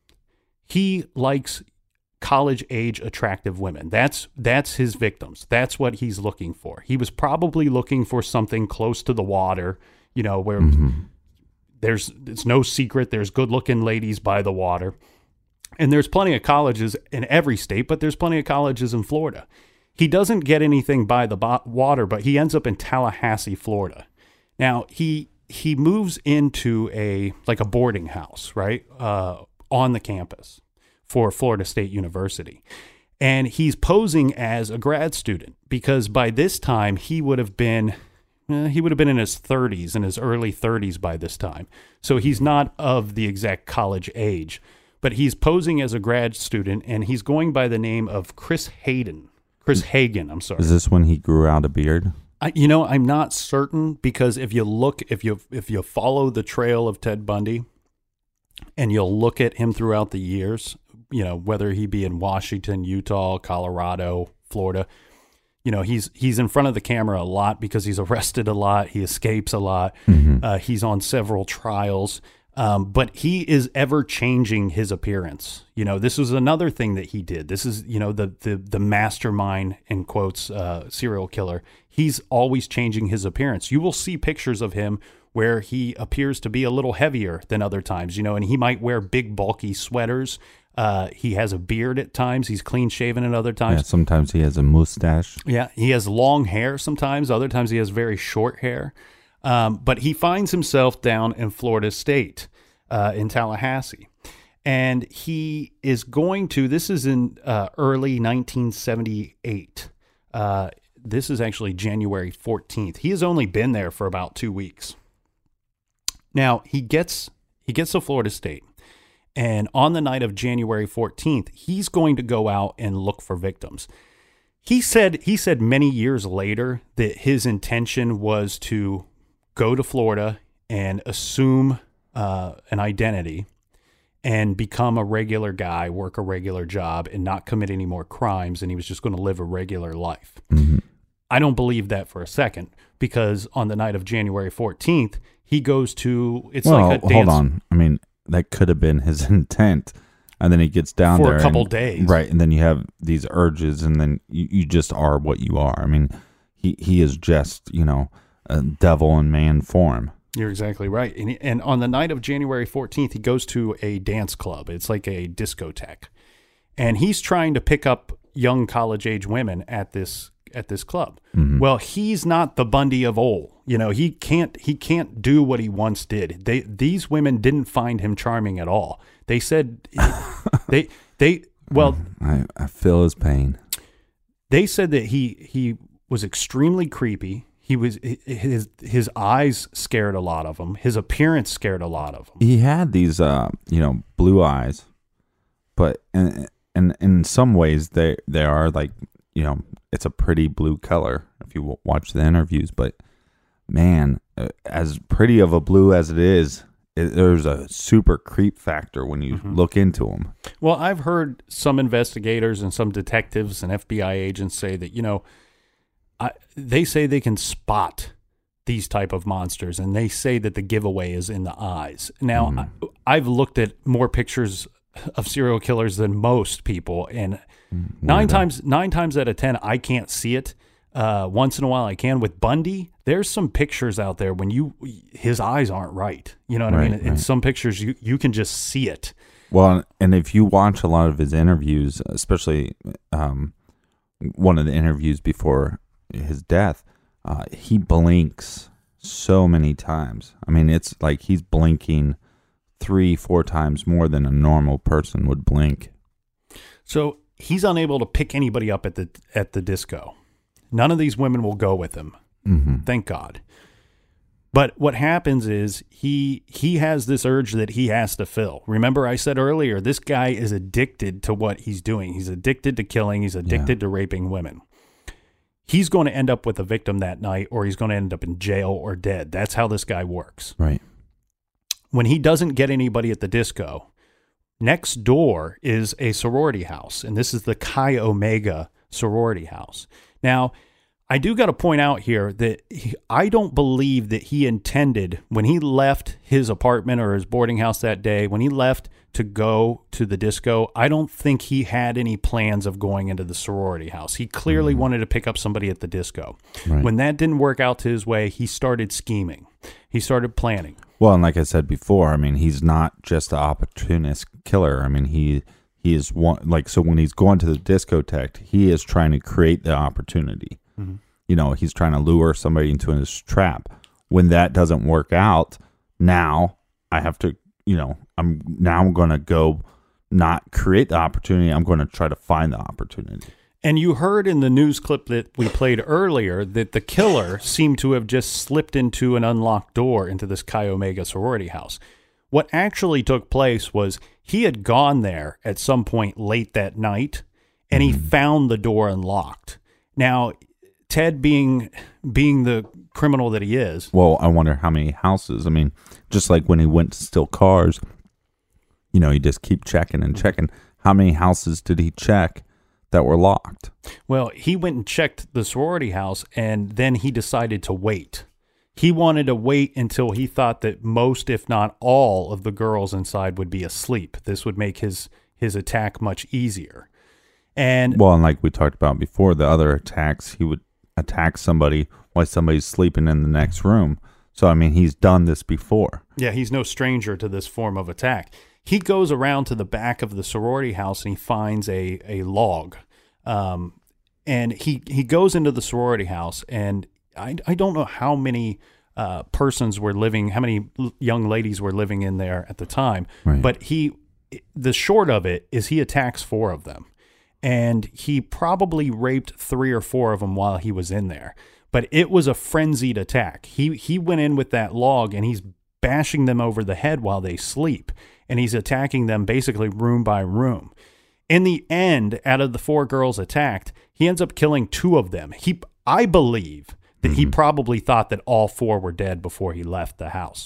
He likes college-age attractive women. That's that's his victims. That's what he's looking for. He was probably looking for something close to the water, you know, where mm-hmm. there's it's no secret there's good-looking ladies by the water. And there's plenty of colleges in every state, but there's plenty of colleges in Florida. He doesn't get anything by the bo- water, but he ends up in Tallahassee, Florida. Now, he he moves into a like a boarding house, right, uh, on the campus for Florida State University. And he's posing as a grad student because by this time he would have been eh, he would have been in his thirties, in his early thirties by this time. So he's not of the exact college age. But he's posing as a grad student, and he's going by the name of Chris Hayden. Chris Hagen, I'm sorry. Is this when he grew out a beard? I, you know, I'm not certain, because if you look, if you if you follow the trail of Ted Bundy, and you'll look at him throughout the years, you know, whether he be in Washington, Utah, Colorado, Florida, you know, he's he's in front of the camera a lot because he's arrested a lot. He escapes a lot. Mm-hmm. Uh, he's on several trials. Um, but he is ever changing his appearance. You know, this was another thing that he did. This is, you know, the the the mastermind, in quotes, uh, serial killer. He's always changing his appearance. You will see pictures of him where he appears to be a little heavier than other times, you know, and he might wear big, bulky sweaters. Uh, he has a beard at times. He's clean shaven at other times. Yeah, sometimes he has a mustache. Yeah, he has long hair sometimes. Other times he has very short hair. Um, but he finds himself down in Florida State, uh, in Tallahassee. And he is going to, this is in uh, early nineteen seventy-eight. Uh, this is actually January fourteenth. He has only been there for about two weeks. Now, he gets he gets to Florida State. And on the night of January fourteenth, he's going to go out and look for victims. He said he said many years later that his intention was to go to Florida and assume uh, an identity and become a regular guy, work a regular job, and not commit any more crimes, and he was just going to live a regular life. Mm-hmm. I don't believe that for a second, because on the night of January fourteenth, he goes to, it's well, like a dance. Hold on. I mean, that could have been his intent, and then he gets down for there. For a couple and, days. Right, and then you have these urges, and then you, you just are what you are. I mean, he, he is just, you know, a devil in man form. You're exactly right. And, he, and on the night of January fourteenth, he goes to a dance club. It's like a discotheque. And he's trying to pick up young college-age women at this at this club. Mm-hmm. Well, he's not the Bundy of old. You know, he can't he can't do what he once did. They these women didn't find him charming at all. They said they they well I, I feel his pain. They said that he he was extremely creepy. He was his his eyes scared a lot of them. His appearance scared a lot of them. He had these, uh, you know, blue eyes, but in, in in some ways they they are like, you know, it's a pretty blue color if you watch the interviews. But man, as pretty of a blue as it is, it, there's a super creep factor when you mm-hmm. look into him. Well, I've heard some investigators and some detectives and F B I agents say that, you know, I, they say they can spot these type of monsters, and they say that the giveaway is in the eyes. Now, mm. I, I've looked at more pictures of serial killers than most people, and mm, nine times nine times out of ten, I can't see it. uh, once in a while I can. With Bundy, there's some pictures out there when you his eyes aren't right. You know what Right, I mean? In right. some pictures, you you can just see it. Well, and if you watch a lot of his interviews, especially um, one of the interviews before his death, uh, he blinks so many times. I mean, it's like he's blinking three, four times more than a normal person would blink. So he's unable to pick anybody up at the at the disco. None of these women will go with him. Mm-hmm. Thank God. But what happens is he he has this urge that he has to fill. Remember, I said earlier, this guy is addicted to what he's doing. He's addicted to killing. He's addicted yeah. to raping women. He's going to end up with a victim that night, or he's going to end up in jail or dead. That's how this guy works. Right. When he doesn't get anybody at the disco, next door is a sorority house, and this is the Chi Omega sorority house. Now, I do got to point out here that he, I don't believe that he intended, when he left his apartment or his boarding house that day, when he left to go to the disco, I don't think he had any plans of going into the sorority house. He clearly mm. wanted to pick up somebody at the disco. Right. When that didn't work out to his way, he started scheming. He started planning. Well, and like I said before, I mean, he's not just an opportunist killer. I mean, he he is one, like, so when he's going to the discotheque, he is trying to create the opportunity. Mm-hmm. You know, he's trying to lure somebody into his trap. When that doesn't work out, now I have to, you know, I'm now I'm going to go not create the opportunity. I'm going to try to find the opportunity. And you heard in the news clip that we played earlier that the killer seemed to have just slipped into an unlocked door into this Chi Omega sorority house. What actually took place was he had gone there at some point late that night, and he mm-hmm. found the door unlocked. Now, Ted, being being the criminal that he is. Well, I wonder how many houses. I mean, just like when he went to steal cars, you know, you just keep checking and checking. How many houses did he check that were locked? Well, he went and checked the sorority house, and then he decided to wait. He wanted to wait until he thought that most, if not all, of the girls inside would be asleep. This would make his his attack much easier. And well, and like we talked about before, the other attacks, he would attack somebody while somebody's sleeping in the next room. So, I mean, he's done this before. Yeah, he's no stranger to this form of attack. He goes around to the back of the sorority house and he finds a, a log. Um, and he, he goes into the sorority house, and I, I don't know how many uh, persons were living, how many young ladies were living in there at the time. Right. But he, the short of it is he attacks four of them. And he probably raped three or four of them while he was in there. But it was a frenzied attack. He he went in with that log, and he's bashing them over the head while they sleep. And he's attacking them basically room by room. In the end, out of the four girls attacked, he ends up killing two of them. He, I believe that mm-hmm. he probably thought that all four were dead before he left the house.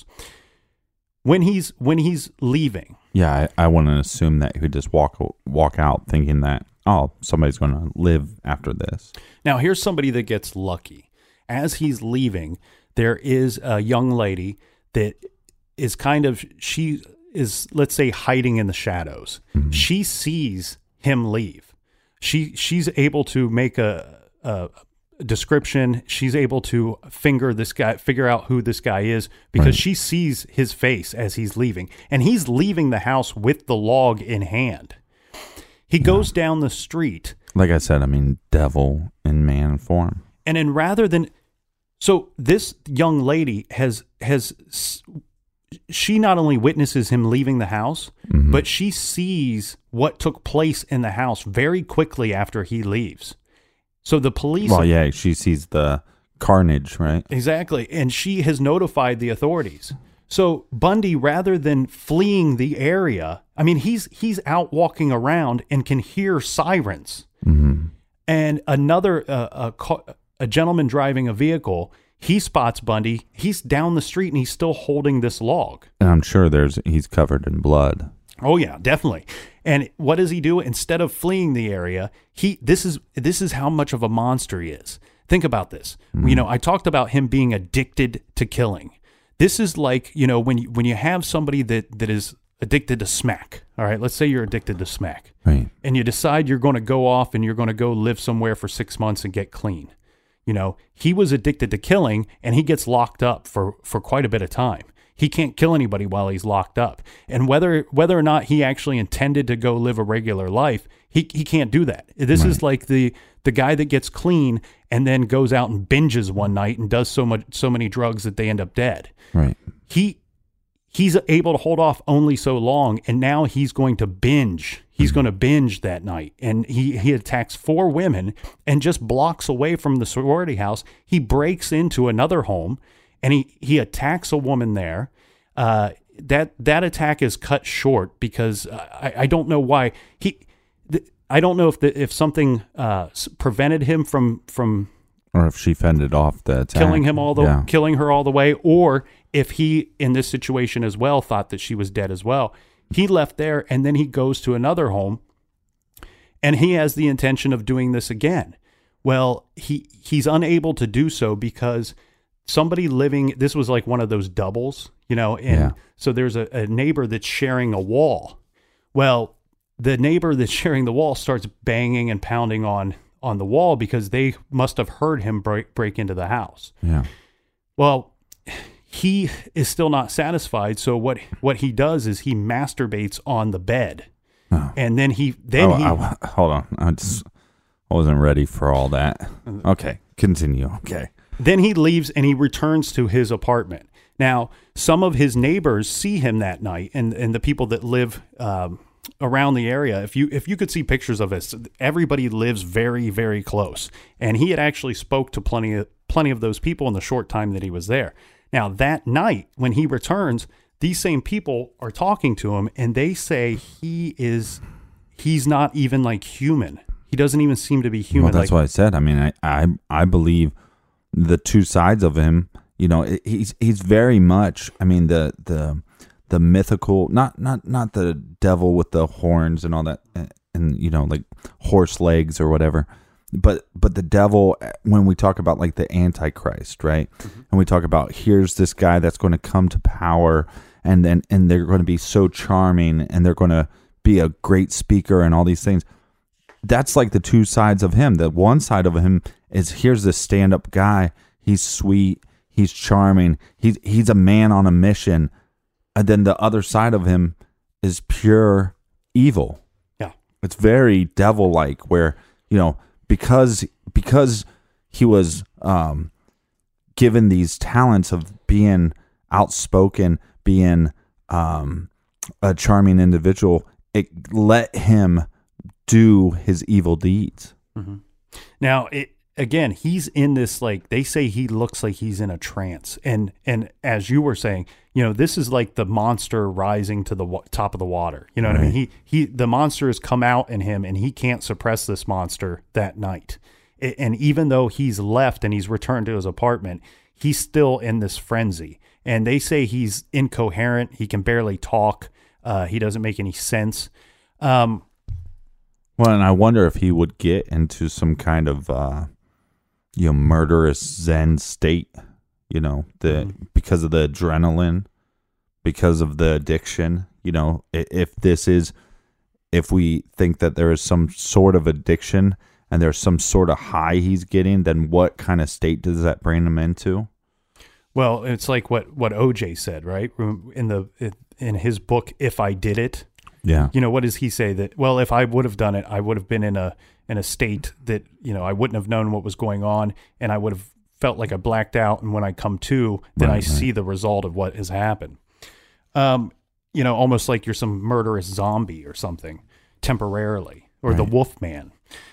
When he's when he's leaving. Yeah, I, I want to assume that he would just walk walk out thinking that, oh, somebody's going to live after this. Now, here's somebody that gets lucky. As he's leaving, there is a young lady that is kind of, she is, let's say, hiding in the shadows. Mm-hmm. She sees him leave. She She's able to make a, a description. She's able to finger this guy, figure out who this guy is, because right. she sees his face as he's leaving. And he's leaving the house with the log in hand. He goes yeah. down the street. Like I said, I mean, devil in man form. And then rather than, so this young lady has, has, she not only witnesses him leaving the house, mm-hmm. but she sees what took place in the house very quickly after he leaves. So the police. Well, yeah, she sees the carnage, right? Exactly. And she has notified the authorities. So Bundy, rather than fleeing the area, I mean, he's he's out walking around and can hear sirens. Mm-hmm. And another, uh, a, a gentleman driving a vehicle, he spots Bundy. He's down the street and he's still holding this log. And I'm sure there's he's covered in blood. Oh yeah, definitely. And what does he do? Instead of fleeing the area, he this is this is how much of a monster he is. Think about this. Mm-hmm. You know, I talked about him being addicted to killing. This is like, you know, when you, when you have somebody that, that is addicted to smack. All right, let's say you're addicted to smack. Right. And you decide you're going to go off and you're going to go live somewhere for six months and get clean. You know, he was addicted to killing, and he gets locked up for, for quite a bit of time. He can't kill anybody while he's locked up. And whether whether or not he actually intended to go live a regular life, he he can't do that. This right. is like the the guy that gets clean and then goes out and binges one night and does so much so many drugs that they end up dead. Right. He he's able to hold off only so long, and now he's going to binge. He's going to binge that night, and he, he attacks four women and just blocks away from the sorority house. He breaks into another home, and he, he attacks a woman there. Uh, that that attack is cut short because I, I don't know why he. Th- I don't know if the, if something uh, prevented him from from or if she fended off the attack, killing him all the yeah. killing her all the way, or if he in this situation as well thought that she was dead as well. He left there, and then he goes to another home, and he has the intention of doing this again. Well, he he's unable to do so because somebody living, this was like one of those doubles, you know, and yeah. so there's a, a neighbor that's sharing a wall. Well, the neighbor that's sharing the wall starts banging and pounding on on the wall because they must have heard him break break into the house. Yeah. Well, he is still not satisfied, so what what he does is he masturbates on the bed, oh. and then he then oh, he I, hold on, I just I wasn't ready for all that. Okay, continue. Okay, then he leaves and he returns to his apartment. Now, some of his neighbors see him that night, and and the people that live um, around the area. If you if you could see pictures of this, everybody lives very very close, and he had actually spoke to plenty of plenty of those people in the short time that he was there. Now, that night, when he returns, these same people are talking to him, and they say he is, he's not even like human. He doesn't even seem to be human. Well, that's like, what I said. I mean, I, I, I believe the two sides of him, you know, he's, he's very much, I mean, the, the, the mythical, not, not, not the devil with the horns and all that, and, and you know, like horse legs or whatever. But but the devil, when we talk about like the Antichrist, right? Mm-hmm. And we talk about here's this guy that's going to come to power, and then and they're going to be so charming, and they're going to be a great speaker and all these things. That's like the two sides of him. The one side of him is here's this stand-up guy. He's sweet. He's charming. He's he's a man on a mission. And then the other side of him is pure evil. Yeah, it's very devil-like, where you know. Because because he was um, given these talents of being outspoken, being um, a charming individual, it let him do his evil deeds. Mm-hmm. Now, it, again, he's in this, like, they say he looks like he's in a trance. And, and as you were saying, you know, this is like the monster rising to the w- top of the water. You know what right. I mean? He, he, the monster has come out in him, and he can't suppress this monster that night. It, and even though he's left and he's returned to his apartment, he's still in this frenzy. And they say he's incoherent. He can barely talk. Uh, he doesn't make any sense. Um, well, and I wonder if he would get into some kind of, uh, you know, murderous Zen state. You know, the mm-hmm. because of the adrenaline, because of the addiction, you know, if this is, if we think that there is some sort of addiction and there's some sort of high he's getting, then what kind of state does that bring him into? Well, it's like what, what O J said, right? In the in his book, If I Did It. Yeah. You know, what does he say? That, well, if I would have done it, I would have been in a in a state that, you know, I wouldn't have known what was going on, and I would have felt like I blacked out, and when I come to, then right, I right. see the result of what has happened. Um, you know, almost like you're some murderous zombie or something temporarily, or right. the Wolfman.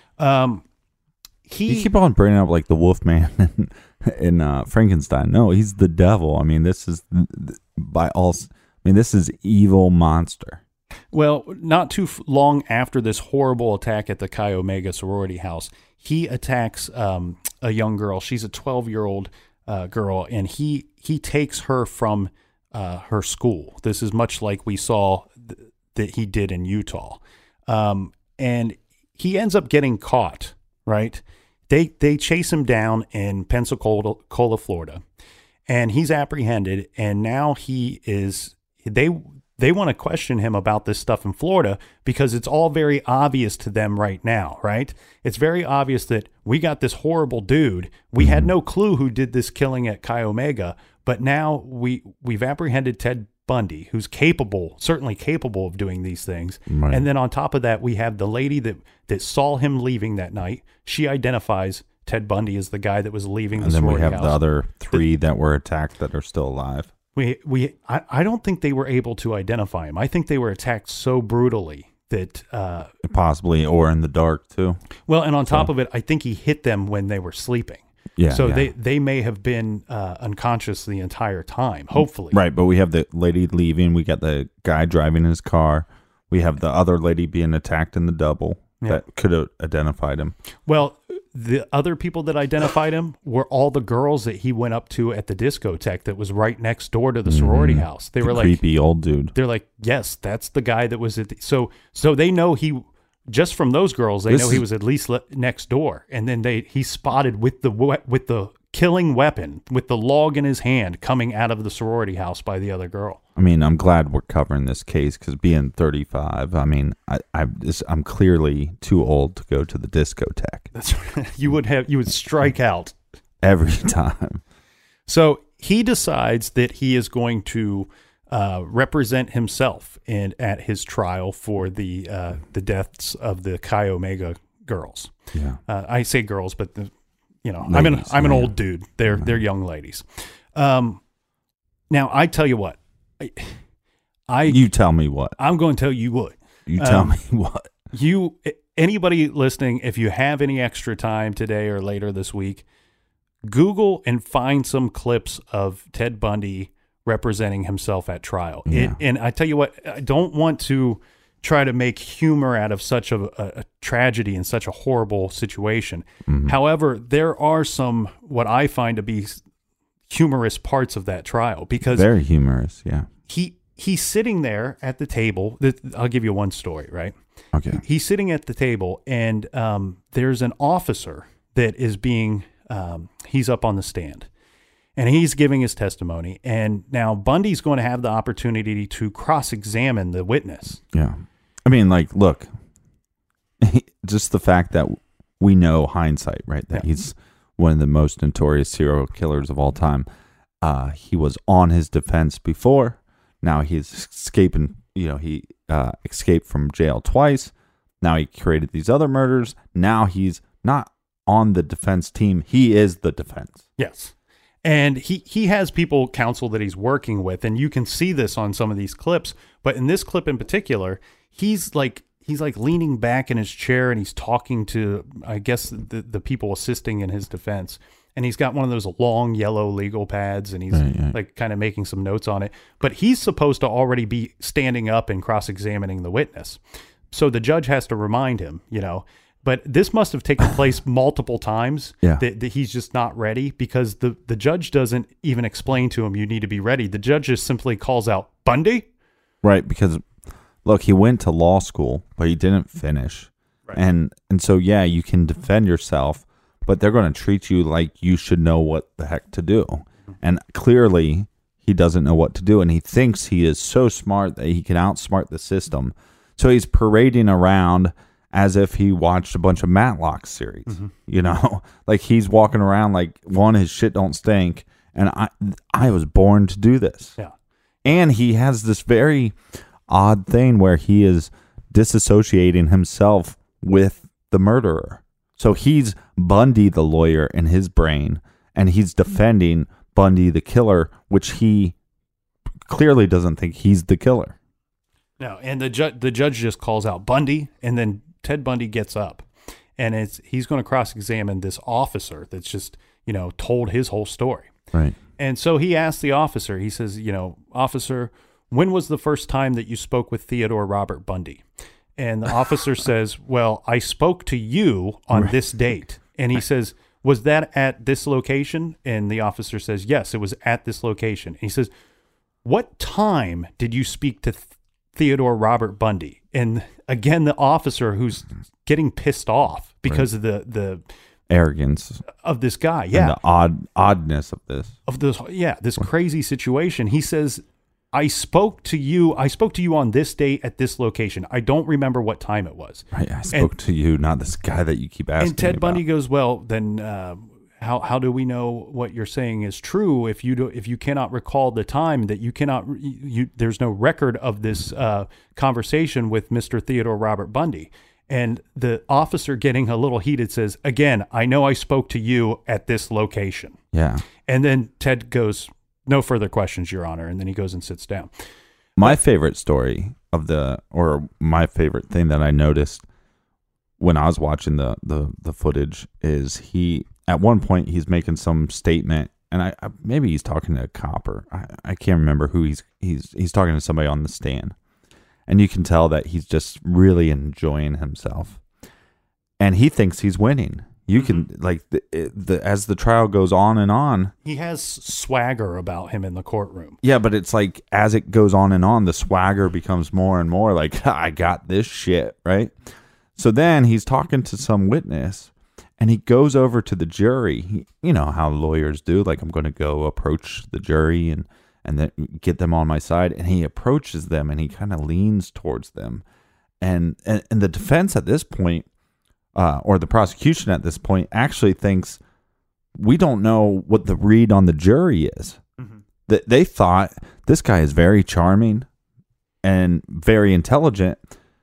Um, he you keep on bringing up like the Wolfman in, in uh, Frankenstein. No, he's the devil. I mean, this is by all. I mean, this is evil monster. Well, not too long after this horrible attack at the Chi Omega sorority house, he attacks um, a young girl. She's a twelve-year-old uh, girl, and he he takes her from uh, her school. This is much like we saw th- that he did in Utah. Um, and he ends up getting caught, right? They they chase him down in Pensacola, Florida, and he's apprehended, and now he is, they they want to question him about this stuff in Florida because it's all very obvious to them right now, right? It's very obvious that we got this horrible dude. We had no clue who did this killing at Chi Omega, but now we, we've apprehended Ted Bundy, who's capable, certainly capable of doing these things. Right. And then on top of that, we have the lady that, that saw him leaving that night. She identifies Ted Bundy as the guy that was leaving the sorority house. And then we have house. the other three the, that were attacked that are still alive. We we I, I don't think they were able to identify him. I think they were attacked so brutally that uh, possibly, or in the dark too. Well, and on top so. of it, I think he hit them when they were sleeping. Yeah. So yeah. they they may have been uh, unconscious the entire time. Hopefully, right. But we have the lady leaving. We got the guy driving his car. We have the other lady being attacked in the double yeah. that could have identified him. Well. The other people that identified him were all the girls that he went up to at the discotheque that was right next door to the sorority mm-hmm. house. They the were like creepy old dude. They're like, yes, that's the guy that was at the, so so they know he just from those girls they this know is, he was at least le- next door, and then they he spotted with the with the killing weapon with the log in his hand coming out of the sorority house by the other girl. I mean, I'm glad we're covering this case because being thirty-five, I mean, I, I just, I'm clearly too old to go to the discotheque. That's right. You would have you would strike out every time. So he decides that he is going to uh, represent himself in at his trial for the uh, the deaths of the Chi Omega girls. Yeah, uh, I say girls, but the, you know, ladies, I'm an I'm an yeah. old dude. They're they're young ladies. Um, now I tell you what. I, I you tell me what I'm going to tell you what you tell um, me what you anybody listening, if you have any extra time today or later this week, Google and find some clips of Ted Bundy representing himself at trial. Yeah. It, and I tell you what, I don't want to try to make humor out of such a, a, a tragedy and such a horrible situation. Mm-hmm. However, there are some what I find to be humorous parts of that trial because very humorous. Yeah. He he's sitting there at the table. I'll give you one story, right? Okay. He's sitting at the table and um, there's an officer that is being um, he's up on the stand and he's giving his testimony. And now Bundy's going to have the opportunity to cross-examine the witness. Yeah. I mean, like, look, just the fact that we know hindsight, right? That yeah. he's one of the most notorious serial killers of all time. Uh, he was on his defense before. Now he's escaping, you know, he uh, escaped from jail twice. Now he created these other murders. Now he's not on the defense team. He is the defense. Yes. And he, he has people counsel that he's working with, and you can see this on some of these clips. But in this clip in particular, he's like he's like leaning back in his chair and he's talking to, I guess, the, the people assisting in his defense. And he's got one of those long yellow legal pads and he's right, right. like kind of making some notes on it. But he's supposed to already be standing up and cross-examining the witness. So the judge has to remind him, you know. But this must have taken place multiple times yeah. that, that he's just not ready because the, the judge doesn't even explain to him you need to be ready. The judge just simply calls out, Bundy? Right, because, look, he went to law school, but he didn't finish. Right. And and so, yeah, you can defend yourself, but they're going to treat you like you should know what the heck to do. Mm-hmm. And clearly, he doesn't know what to do, and he thinks he is so smart that he can outsmart the system. So he's parading around as if he watched a bunch of Matlock series, mm-hmm. you know, like he's walking around like, one, his shit don't stink. And I, I was born to do this. Yeah. And he has this very odd thing where he is disassociating himself with the murderer. So he's Bundy, the lawyer, in his brain, and he's defending Bundy, the killer, which he clearly doesn't think he's the killer. No. And the judge, the judge just calls out Bundy, and then Ted Bundy gets up, and it's he's going to cross-examine this officer that's just, you know, told his whole story. Right. And so he asks the officer, he says, you know, officer, when was the first time that you spoke with Theodore Robert Bundy? And the officer says, well, I spoke to you on right. this date. And he says, was that at this location? And the officer says, yes, it was at this location. And he says, what time did you speak to Th- Theodore Robert Bundy? And again, the officer who's getting pissed off because right. of the, the arrogance of this guy. Yeah. And the odd oddness of this, of this. Yeah. This crazy situation. He says, I spoke to you. I spoke to you on this date at this location. I don't remember what time it was. Right. I spoke and, to you, not this guy that you keep asking. And Ted me Bundy about. goes, well, then uh, how how do we know what you're saying is true if you do, if you cannot recall the time that you cannot you there's no record of this uh, conversation with Mister Theodore Robert Bundy. And the officer, getting a little heated, says, again, I know I spoke to you at this location. Yeah. And then Ted goes, no further questions, Your Honor. And then he goes and sits down. My but, favorite story of the, or my favorite thing that I noticed when I was watching the, the, the footage is he, at one point, he's making some statement, and I, I maybe he's talking to a cop, or I, I can't remember who he's, he's, he's talking to somebody on the stand. And you can tell that he's just really enjoying himself. And he thinks he's winning. You mm-hmm. can, like, the, the as the trial goes on and on. He has swagger about him in the courtroom. Yeah, but it's like, as it goes on and on, the swagger becomes more and more like, I got this shit, right? So then he's talking to some witness, and he goes over to the jury. He, you know how lawyers do. Like, I'm going to go approach the jury and and then get them on my side. And he approaches them, and he kind of leans towards them. And, and, and the defense at this point, uh, or the prosecution at this point, actually thinks, we don't know what the read on the jury is. Mm-hmm. That they thought, this guy is very charming and very intelligent,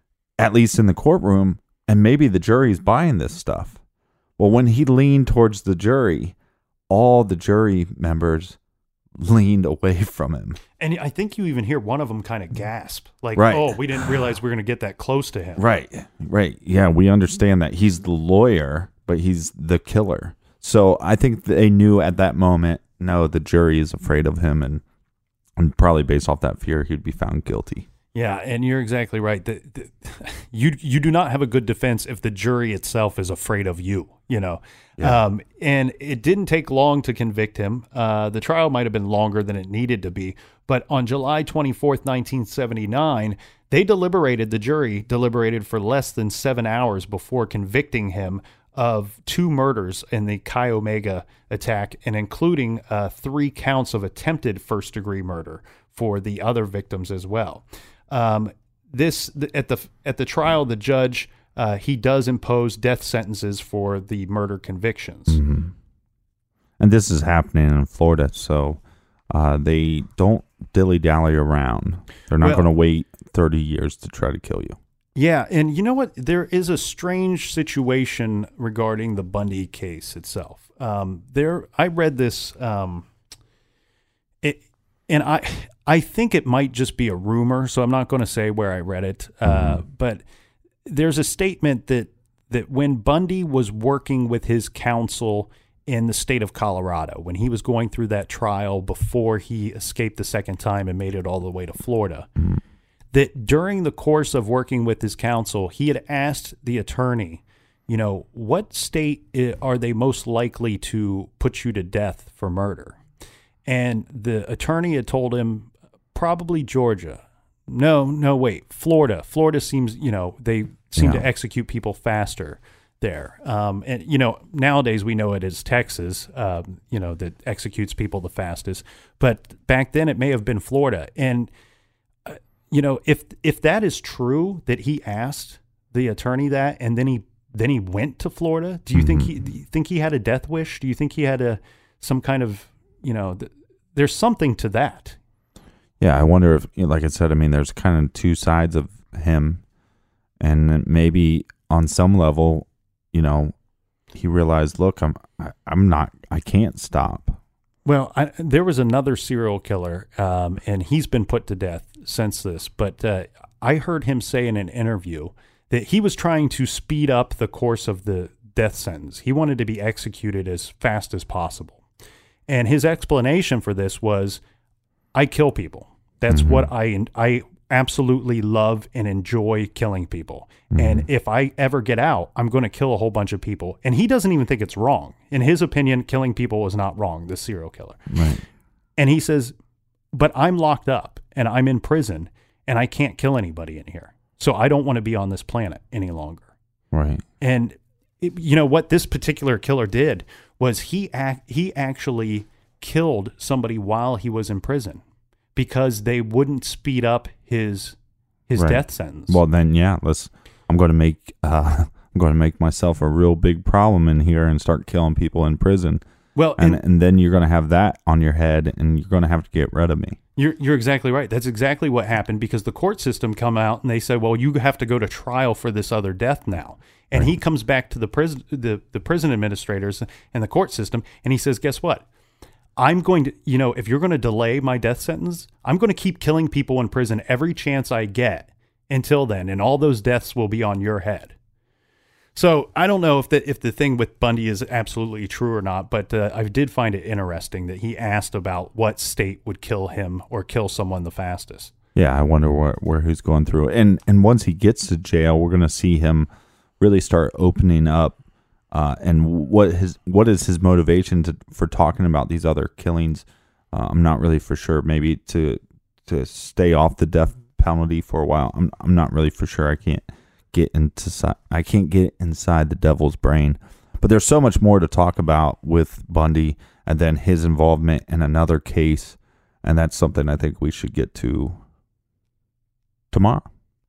at least in the courtroom, and maybe the jury's buying this stuff. Well, when he leaned towards the jury, all the jury members leaned away from him. And I think you even hear one of them kind of gasp, like, right. oh, we didn't realize we were going to get that close to him. Right, right. Yeah, we understand that he's the lawyer, but he's the killer. So I think they knew at that moment, no, the jury is afraid of him, and, and probably based off that fear, he'd be found guilty. Yeah, and you're exactly right. The, the, you you do not have a good defense if the jury itself is afraid of you, you know. Yeah. Um, and it didn't take long to convict him. Uh, the trial might have been longer than it needed to be, but on July twenty-fourth, nineteen seventy-nine, they deliberated, the jury deliberated for less than seven hours before convicting him of two murders in the Chi Omega attack, and including uh, three counts of attempted first-degree murder for the other victims as well. Um, this at the at the trial, the judge uh, he does impose death sentences for the murder convictions, mm-hmm. and this is happening in Florida, so uh, they don't dilly dally around. They're not well, going to wait thirty years to try to kill you. Yeah, and you know what? There is a strange situation regarding the Bundy case itself. Um, there, I read this. Um, it. And I I think it might just be a rumor, so I'm not going to say where I read it. Uh, mm-hmm. But there's a statement that, that when Bundy was working with his counsel in the state of Colorado, when he was going through that trial before he escaped the second time and made it all the way to Florida, mm-hmm. that during the course of working with his counsel, he had asked the attorney, you know, what state are they most likely to put you to death for murder? And the attorney had told him, probably Georgia. No, no, wait, Florida. Florida seems, you know, they seem yeah. to execute people faster there. Um, and, you know, nowadays we know it is Texas, um, you know, that executes people the fastest. But back then it may have been Florida. And, uh, you know, if if that is true, that he asked the attorney that, and then he then he went to Florida, do you mm-hmm. think he do you think he had a death wish? Do you think he had a some kind of, you know, th- there's something to that. Yeah, I wonder if, you know, like I said, I mean, there's kind of two sides of him, and maybe on some level, you know, he realized, look, I'm, I, I'm not, I can't stop. Well, I, there was another serial killer, um, and he's been put to death since this. But uh, I heard him say in an interview that he was trying to speed up the course of the death sentence. He wanted to be executed as fast as possible. And his explanation for this was, I kill people. That's mm-hmm. what I I absolutely love and enjoy, killing people. Mm-hmm. And if I ever get out, I'm going to kill a whole bunch of people. And he doesn't even think it's wrong. In his opinion, killing people is not wrong, this serial killer. Right. And he says, but I'm locked up and I'm in prison and I can't kill anybody in here. So I don't want to be on this planet any longer. Right. And it, you know what this particular killer did was he act, he actually killed somebody while he was in prison. because they wouldn't speed up his his Right. death sentence. Well, then, yeah, let's. I'm going to make. Uh, I'm going to make myself a real big problem in here and start killing people in prison. Well, and and- and then you're going to have that on your head, and you're going to have to get rid of me. You're you're exactly right. That's exactly what happened, because the court system come out and they say, well, you have to go to trial for this other death now. And he comes back to the prison the, the prison administrators and the court system, and he says, guess what? I'm going to, you know, if you're going to delay my death sentence, I'm going to keep killing people in prison every chance I get until then, and all those deaths will be on your head. So I don't know if the if the thing with Bundy is absolutely true or not, but uh, I did find it interesting that he asked about what state would kill him or kill someone the fastest. Yeah, I wonder where where he's going through. And and once he gets to jail, we're going to see him really start opening up. Uh, and what his what is his motivation to, for talking about these other killings? Uh, I'm not really for sure. Maybe to to stay off the death penalty for a while. I'm I'm not really for sure. I can't get into I can't get inside the devil's brain. But there's so much more to talk about with Bundy, and then his involvement in another case, and that's something I think we should get to tomorrow.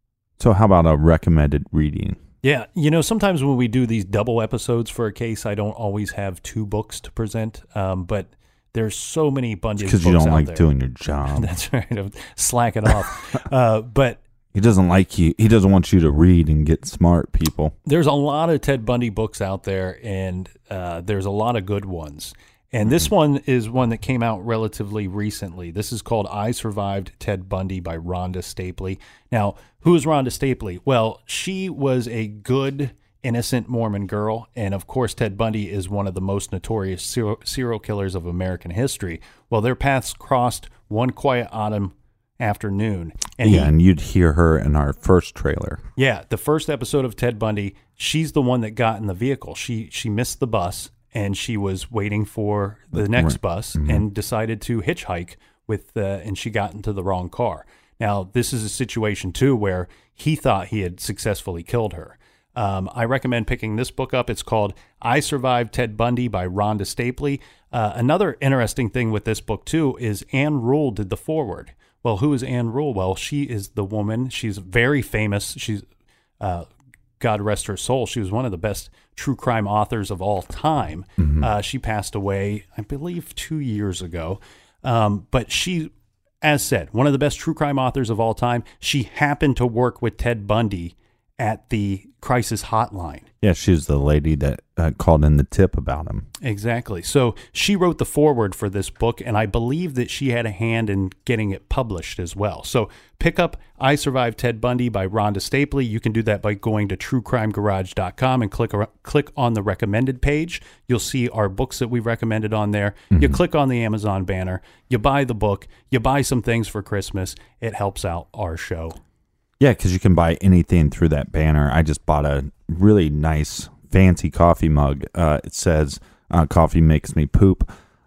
So how about a recommended reading? Yeah, you know, sometimes when we do these double episodes for a case, I don't always have two books to present, um, but there's so many Bundy books out there. Because you don't like doing your job. That's right. I'm slacking off. Uh, but he doesn't like you. He doesn't want you to read and get smart, people. There's a lot of Ted Bundy books out there, and uh, there's a lot of good ones. And this one is one that came out relatively recently. This is called I Survived Ted Bundy by Rhonda Stapley. Now, who is Rhonda Stapley? Well, she was a good, innocent Mormon girl. And of course, Ted Bundy is one of the most notorious serial, serial killers of American history. Well, their paths crossed one quiet autumn afternoon. And yeah, he, and you'd hear her in our first trailer. Yeah, the first episode of Ted Bundy, she's the one that got in the vehicle. She she missed the bus, and she was waiting for the next Right. bus, Mhm. and decided to hitchhike with, uh, and she got into the wrong car. Now, this is a situation too where he thought he had successfully killed her. Um, I recommend picking this book up. It's called I Survived Ted Bundy by Rhonda Stapley. Uh, another interesting thing with this book too is Ann Rule did the foreword. Well, who is Ann Rule? Well, she is the woman. She's very famous. She's, uh, God rest her soul, she was one of the best true crime authors of all time. Mm-hmm. Uh, she passed away, I believe, two years ago. Um, but she, as said, one of the best true crime authors of all time. She happened to work with Ted Bundy at the crisis hotline. Yeah, she's the lady that uh, called in the tip about him. Exactly. So she wrote the foreword for this book, and I believe that she had a hand in getting it published as well. So pick up I Survived Ted Bundy by Rhonda Stapley. You can do that by going to true crime garage dot com and click click on the recommended page. You'll see our books that we recommended on there. Mm-hmm. You click on the Amazon banner. You buy the book. You buy some things for Christmas. It helps out our show. Yeah, because you can buy anything through that banner. I just bought a really nice, fancy coffee mug. Uh, it says, uh, coffee makes me poop.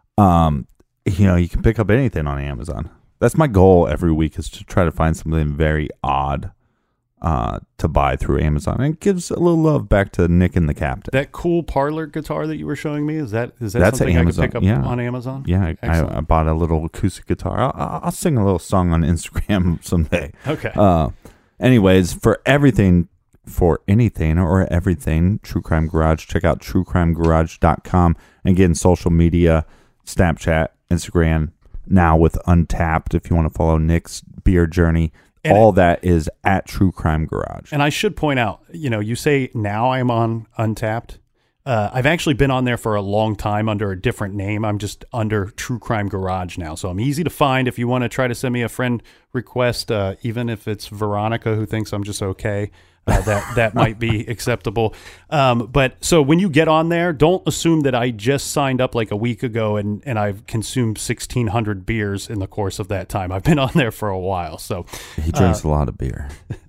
Um, you know, you can pick up anything on Amazon. That's my goal every week, is to try to find something very odd uh, to buy through Amazon. And it gives a little love back to Nick and the Captain. That cool parlor guitar that you were showing me, is that is that That's something Amazon. I could pick up yeah. on Amazon? Yeah, I, I bought a little acoustic guitar. I'll, I'll sing a little song on Instagram someday. Okay. Uh, anyways, for everything, for anything or everything, True Crime Garage, check out true crime garage dot com. And again, social media, Snapchat, Instagram, now with Untapped, if you want to follow Nick's beer journey. And all it, that is at True Crime Garage. And I should point out, you know, you say now I'm on Untapped. Uh, I've actually been on there for a long time under a different name. I'm just under True Crime Garage now. So I'm easy to find if you want to try to send me a friend request, uh, even if it's Veronica who thinks I'm just okay. Uh, that that might be acceptable. Um, but so when you get on there, don't assume that I just signed up like a week ago and, and I've consumed sixteen hundred beers in the course of that time. I've been on there for a while. So he drinks uh, a lot of beer.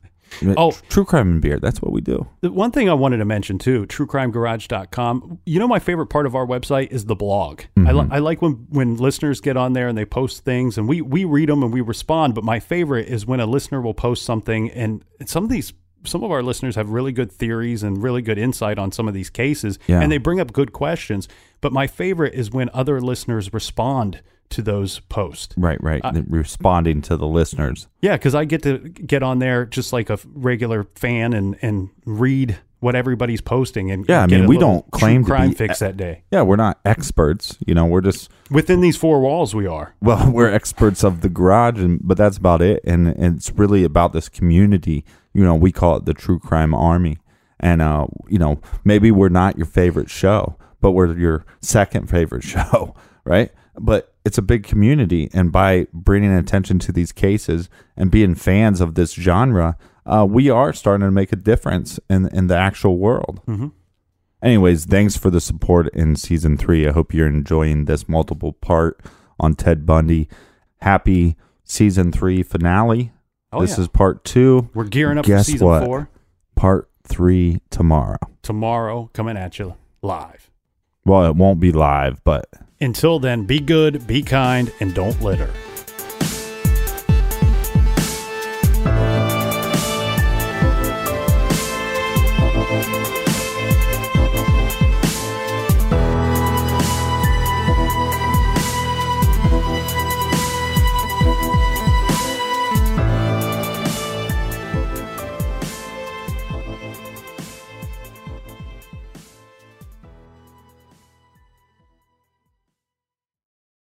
Oh, True Crime and beer. That's what we do. The one thing I wanted to mention too, true crime garage dot com. You know, my favorite part of our website is the blog. Mm-hmm. I, li- I like when, when listeners get on there and they post things and we, we read them and we respond. But my favorite is when a listener will post something, and some of these, some of our listeners have really good theories and really good insight on some of these cases, yeah. and they bring up good questions. But my favorite is when other listeners respond to those posts. Right, right. Uh, Responding to the listeners. Yeah, because I get to get on there just like a regular fan and, and read what everybody's posting. And yeah, I get mean, a we little don't claim true to crime be fix that day. Yeah, we're not experts. You know, we're just within these four walls. We are. Well, we're experts of the garage, and but that's about it. And, and it's really about this community. You know, we call it the True Crime Army. And uh, you know, maybe we're not your favorite show, but we're your second favorite show, right? But it's a big community, and by bringing attention to these cases and being fans of this genre, uh, we are starting to make a difference in in the actual world. Mm-hmm. Anyways, thanks for the support in season three. I hope you're enjoying this multiple part on Ted Bundy. Happy season three finale. Oh, this yeah. is part two. We're gearing up Guess for season what? four. Part three tomorrow. Tomorrow, coming at you live. Well, it won't be live, but until then, be good, be kind, and don't litter.